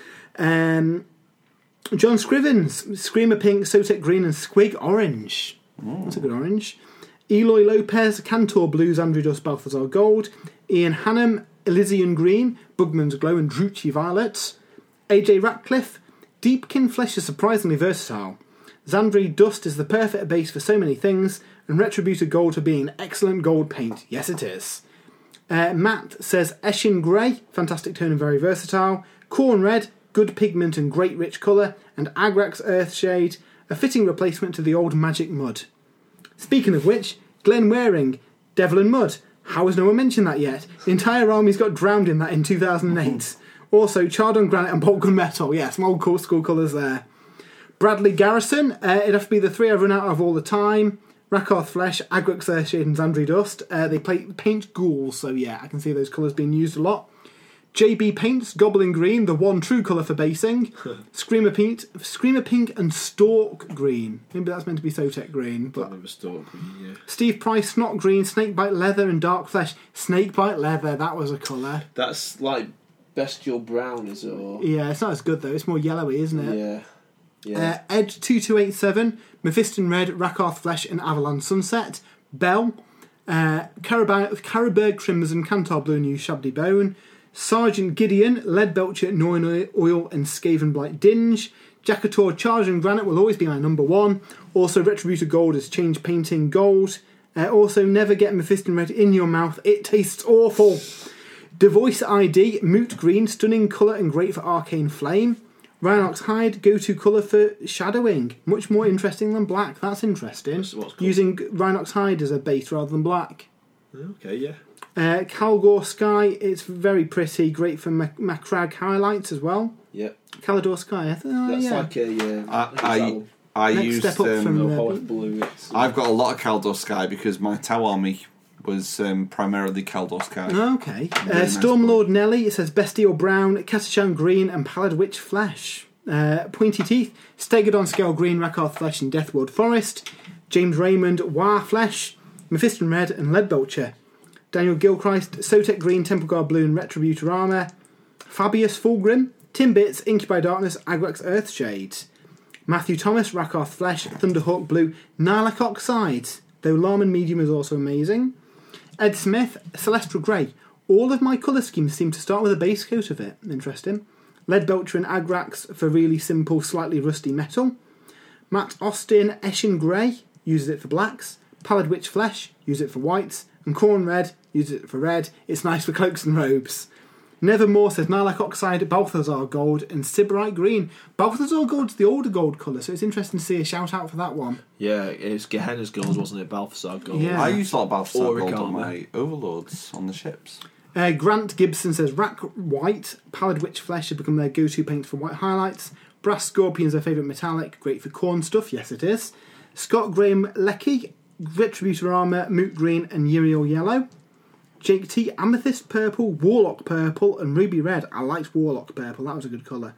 Um, John Scrivens, Screamer Pink, Sotek Green, and Squig Orange. Mm. That's a good orange. Eloy Lopez, Cantor Blues, Andrew Dust, Balthazar Gold. Ian Hannam, Elysian Green, Bugman's Glow, and Drucci Violet. A J Ratcliffe, Deepkin Flesh is surprisingly versatile. Zandri Dust is the perfect base for so many things, and Retributor Gold for being an excellent gold paint. Yes, it is. Uh, Matt says Eshin Grey, fantastic tone and very versatile. Corn Red, good pigment and great rich colour. And Agrax Earthshade, a fitting replacement to the old Magic Mud. Speaking of which, Glenn Waring, Devil and Mud. How has no one mentioned that yet? The entire army's got drowned in that in two thousand eight. Also, Charred on Granite and Boltgun Metal. Yeah, some old cool school colours there. Bradley Garrison, uh, it'd have to be the three I've run out of all the time. Rakarth Flesh, Agrax Earthshade, and Zandri Dust. Uh, they play, paint ghouls, so yeah, I can see those colours being used a lot. J B Paints, Goblin Green, the one true colour for basing. Screamer Pink, Screamer Pink and Stalk Green. Maybe that's meant to be Sotek Green. But Don't remember Stalk Green, yeah. Steve Price, Snot Green, Snakebite Leather, and Dark Flesh. Snakebite Leather, that was a colour. That's like Bestial Brown, is it? Or... Yeah, it's not as good though, it's more yellowy, isn't it? Yeah. Yeah. Uh, Ed two two eight seven, Mephiston Red, Rakarth Flesh, and Avalanche Sunset. Bell, uh, Carab- Caraberg Crimson, Cantar Blue, and New Shabdy Bone. Sergeant Gideon, Leadbelcher, Noin Oil, and Skaven Blight Dinge. Jackator Charge and Granite will always be my number one. Also, Retributor Gold is Change Painting Gold. Uh, also, never get Mephiston Red in your mouth, it tastes awful. Devoice I D, Moot Green, stunning colour and great for Arcane Flame. Rhinox Hide, go-to colour for shadowing. Much more interesting than black. That's interesting. What's- what's called? Using Rhinox Hide as a base rather than black. Okay, yeah. Uh, Calgore Sky, it's very pretty. Great for Mac- Macragge highlights as well. Yeah. Calidor Sky, I th- oh, That's yeah. like a... Uh, I think I, it's I Next used. step up um, from that the- Hoth Blue. It's, I've got a lot of Caldor Sky because my Tau army was um, primarily Caldor Sky. Okay. Uh, Very nice Stormlord Nelly, it says Bestial Brown, Catachan Green, and Pallid Witch Flesh. Uh, Pointy Teeth, Stegodon Scale Green, Rakarth Flesh, and Deathward Forest. James Raymond, War Flesh, Mephiston Red, and Leadbelcher. Daniel Gilchrist, Sotek Green, Temple Guard Blue, and Retributor Armour. Fabius Fulgrim, Timbits, Incubi Darkness, Agrax Earthshade. Matthew Thomas, Rakarth Flesh, Thunderhawk Blue, Nilak Oxide, though Larman Medium is also amazing. Ed Smith, Celestial Grey. All of my colour schemes seem to start with a base coat of it. Interesting. Leadbelcher and Agrax for really simple, slightly rusty metal. Matt Austin, Eshin Grey, uses it for blacks. Pallid Witch Flesh, use it for whites. And Corn Red, use it for red. It's nice for cloaks and robes. Nevermore says Nilak Oxide, Balthazar Gold, and Sybarite Green. Balthazar Gold's the older gold colour, so it's interesting to see a shout out for that one. yeah, it's Gehenna's Gold, wasn't it? Balthazar Gold. Yeah. I used a lot of Balthasar Auric Gold on armour. my Overlords on the ships. Uh, Grant Gibson says Rack White, Pallid Witch Flesh have become their go-to paint for white highlights. Brass Scorpion is their favourite metallic, great for corn stuff, yes it is. Scott Graham Leckie, Retributor Armour, Moot Green, and Uriel Yellow. Jake T, Amethyst Purple, Warlock Purple, and Ruby Red. I liked Warlock Purple, that was a good colour.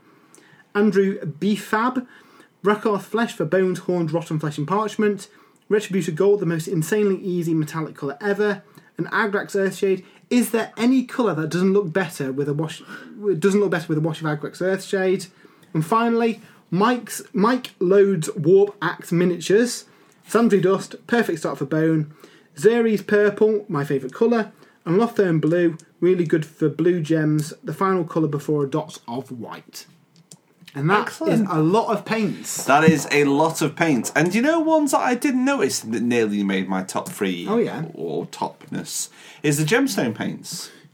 Andrew B. Fab, Rakarth Flesh for Bones, Horned, Rotten Flesh, and Parchment. Retributor Gold, the most insanely easy metallic colour ever. And Agrax Earthshade. Is there any colour that doesn't look better with a wash? Doesn't look better with a wash of Agrax Earthshade? And finally, Mike's Mike Loads Warp Axe Miniatures. Sandry Dust, perfect start for Bone. Zeres Purple, my favourite colour. And Lothern Blue, really good for blue gems. The final colour before a dot of white. And that Excellent. is a lot of paints. That is a lot of paint. And you know ones that I didn't notice that nearly made my top three Oh, yeah. or topness is the gemstone paints.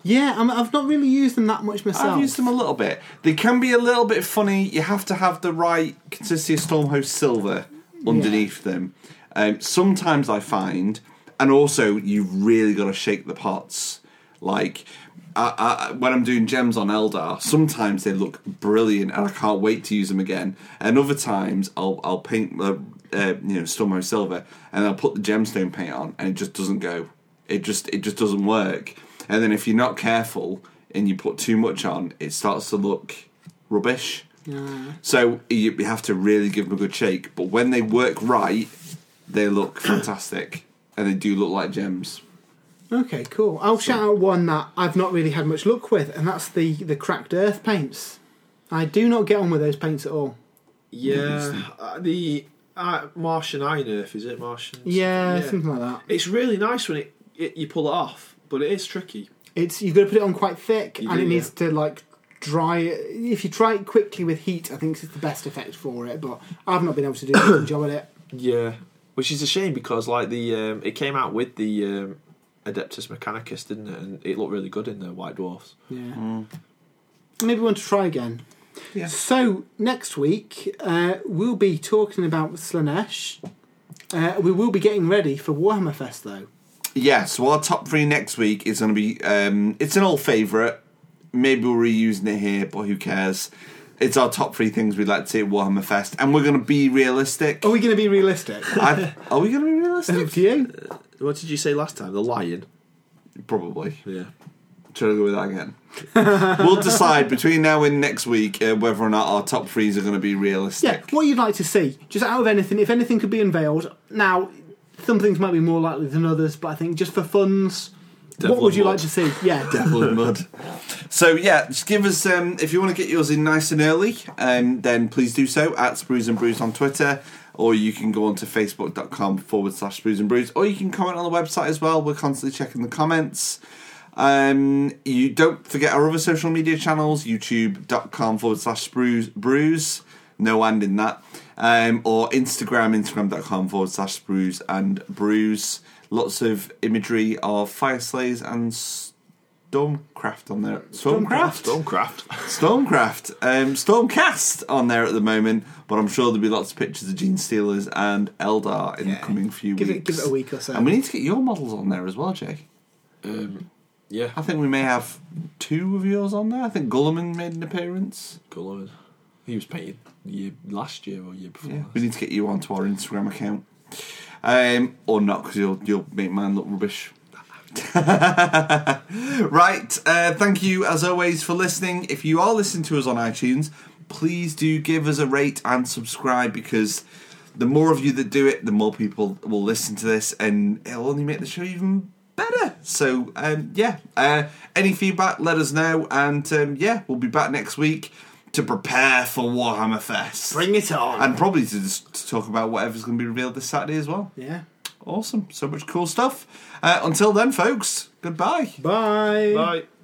Yeah, I mean, I've not really used them that much myself. I've used them a little bit. They can be a little bit funny. You have to have the right consistency of Stormhost Silver underneath yeah. them. Um, sometimes I find, and also you've really got to shake the pots. Like, I, I, when I'm doing gems on Eldar, sometimes they look brilliant and I can't wait to use them again. And other times I'll I'll paint uh, uh, you know Stormhost Silver and I'll put the gemstone paint on and it just doesn't go. It just it just doesn't work. And then if you're not careful and you put too much on, it starts to look rubbish. Yeah. So you have to really give them a good shake. But when they work right, they look fantastic and they do look like gems. Okay, cool. I'll shout out one that I've not really had much luck with, and that's the, the Cracked Earth paints. I do not get on with those paints at all. Yeah, uh, the uh, Martian Iron Earth, is it? Martian? Yeah, yeah, something like that. It's really nice when it, it you pull it off, but it is tricky. It's You've got to put it on quite thick, you and do, it needs yeah. to, like, dry. If you try it quickly with heat, I think it's the best effect for it, but I've not been able to do a good job at it. Yeah, which is a shame because, like, the um, it came out with the... Um, Adeptus Mechanicus, didn't it? And it looked really good in the White Dwarfs. Yeah. Mm. Maybe we want to try again. Yeah. So, next week, uh, we'll be talking about Slaanesh. Uh, we will be getting ready for Warhammer Fest, though. Yeah, so our top three next week is going to be... Um, it's an old favourite. Maybe we're reusing it here, but who cares? It's our top three things we'd like to see at Warhammer Fest. And we're going to be realistic. Are we going to be realistic? I, are we going to be realistic? Up to you. Uh, what did you say last time? The lion? Probably. Yeah. Try to go with that again. We'll decide between now and next week uh, whether or not our top threes are going to be realistic. Yeah, what you'd like to see. Just out of anything, if anything could be unveiled. Now, some things might be more likely than others, but I think just for funds... Devil what would you Mud. like to see? Yeah. Devil and Mud. So yeah, just give us um, if you want to get yours in nice and early, um, then please do so at Sprues and Brews on Twitter, or you can go onto facebook.com forward slash Sprues and Brews, or you can comment on the website as well. We're constantly checking the comments. Um, you don't forget our other social media channels, youtube.com forward slash Sprues Brews, no and in that, um, or Instagram, instagram.com forward slash Sprues and Brews. Lots of imagery of Fire Slayers and Stormcraft on there. Stormcraft? Stormcraft. Stormcraft. Um, Stormcast on there at the moment, but I'm sure there'll be lots of pictures of Gene Stealers and Eldar in Yeah. the coming few Give weeks. it, give it a week or so. And we need to get your models on there as well, Jay. Um, yeah. I think we may have two of yours on there. I think Gulliman made an appearance. Gulliman. He was painted year, last year or year before. Yeah, last. we need to get you onto our Instagram account. Um, or not, because you'll, you'll make mine look rubbish. Right, uh, thank you as always for listening. If you are listening to us on iTunes, please do give us a rate and subscribe, because the more of you that do it, the more people will listen to this, and it'll only make the show even better. So um, yeah, uh, any feedback, let us know, and um, yeah, we'll be back next week to prepare for Warhammer Fest. Bring it on. And probably to just to talk about whatever's going to be revealed this Saturday as well. Yeah. Awesome. So much cool stuff. Uh, until then, folks, goodbye. Bye. Bye.